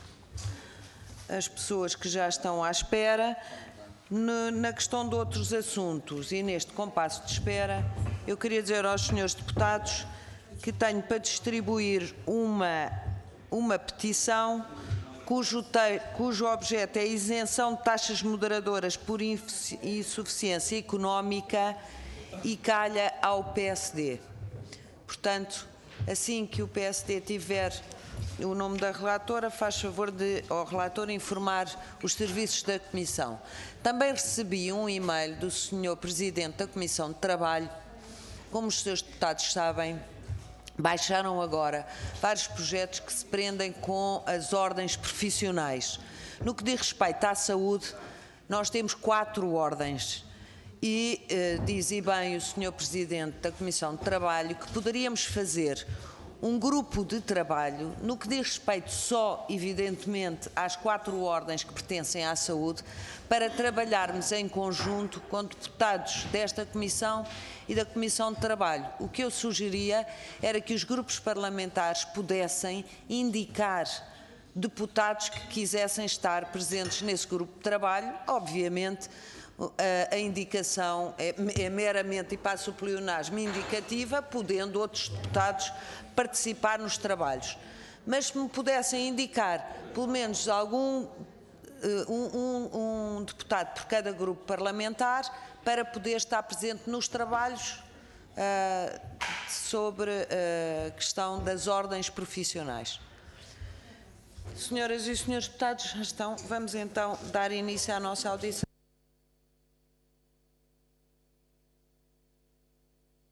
as pessoas que já estão à espera. Na questão de outros assuntos e neste compasso de espera, eu queria dizer aos senhores deputados que tenho para distribuir uma, uma petição cujo, te, cujo objeto é a isenção de taxas moderadoras por insuficiência económica e calha ao P S D. Portanto, assim que o P S D tiver o nome da relatora, faz favor de, ao relator, informar os serviços da Comissão. Também recebi um e-mail do senhor Presidente da Comissão de Trabalho. Como os senhores deputados sabem, baixaram agora vários projetos que se prendem com as ordens profissionais. No que diz respeito à saúde, nós temos quatro ordens. E eh, diz e bem o senhor Presidente da Comissão de Trabalho que poderíamos fazer um grupo de trabalho, no que diz respeito só, evidentemente, às quatro ordens que pertencem à saúde, para trabalharmos em conjunto com deputados desta Comissão e da Comissão de Trabalho. O que eu sugeria era que os grupos parlamentares pudessem indicar deputados que quisessem estar presentes nesse grupo de trabalho. Obviamente, a, a indicação é, é meramente, e passo o pleonasmo, indicativa, podendo outros deputados participar nos trabalhos. Mas se me pudessem indicar, pelo menos, algum um, um, um deputado por cada grupo parlamentar, para poder estar presente nos trabalhos uh, sobre a questão das ordens profissionais. Senhoras e senhores deputados, já estão. Vamos então dar início à nossa audição.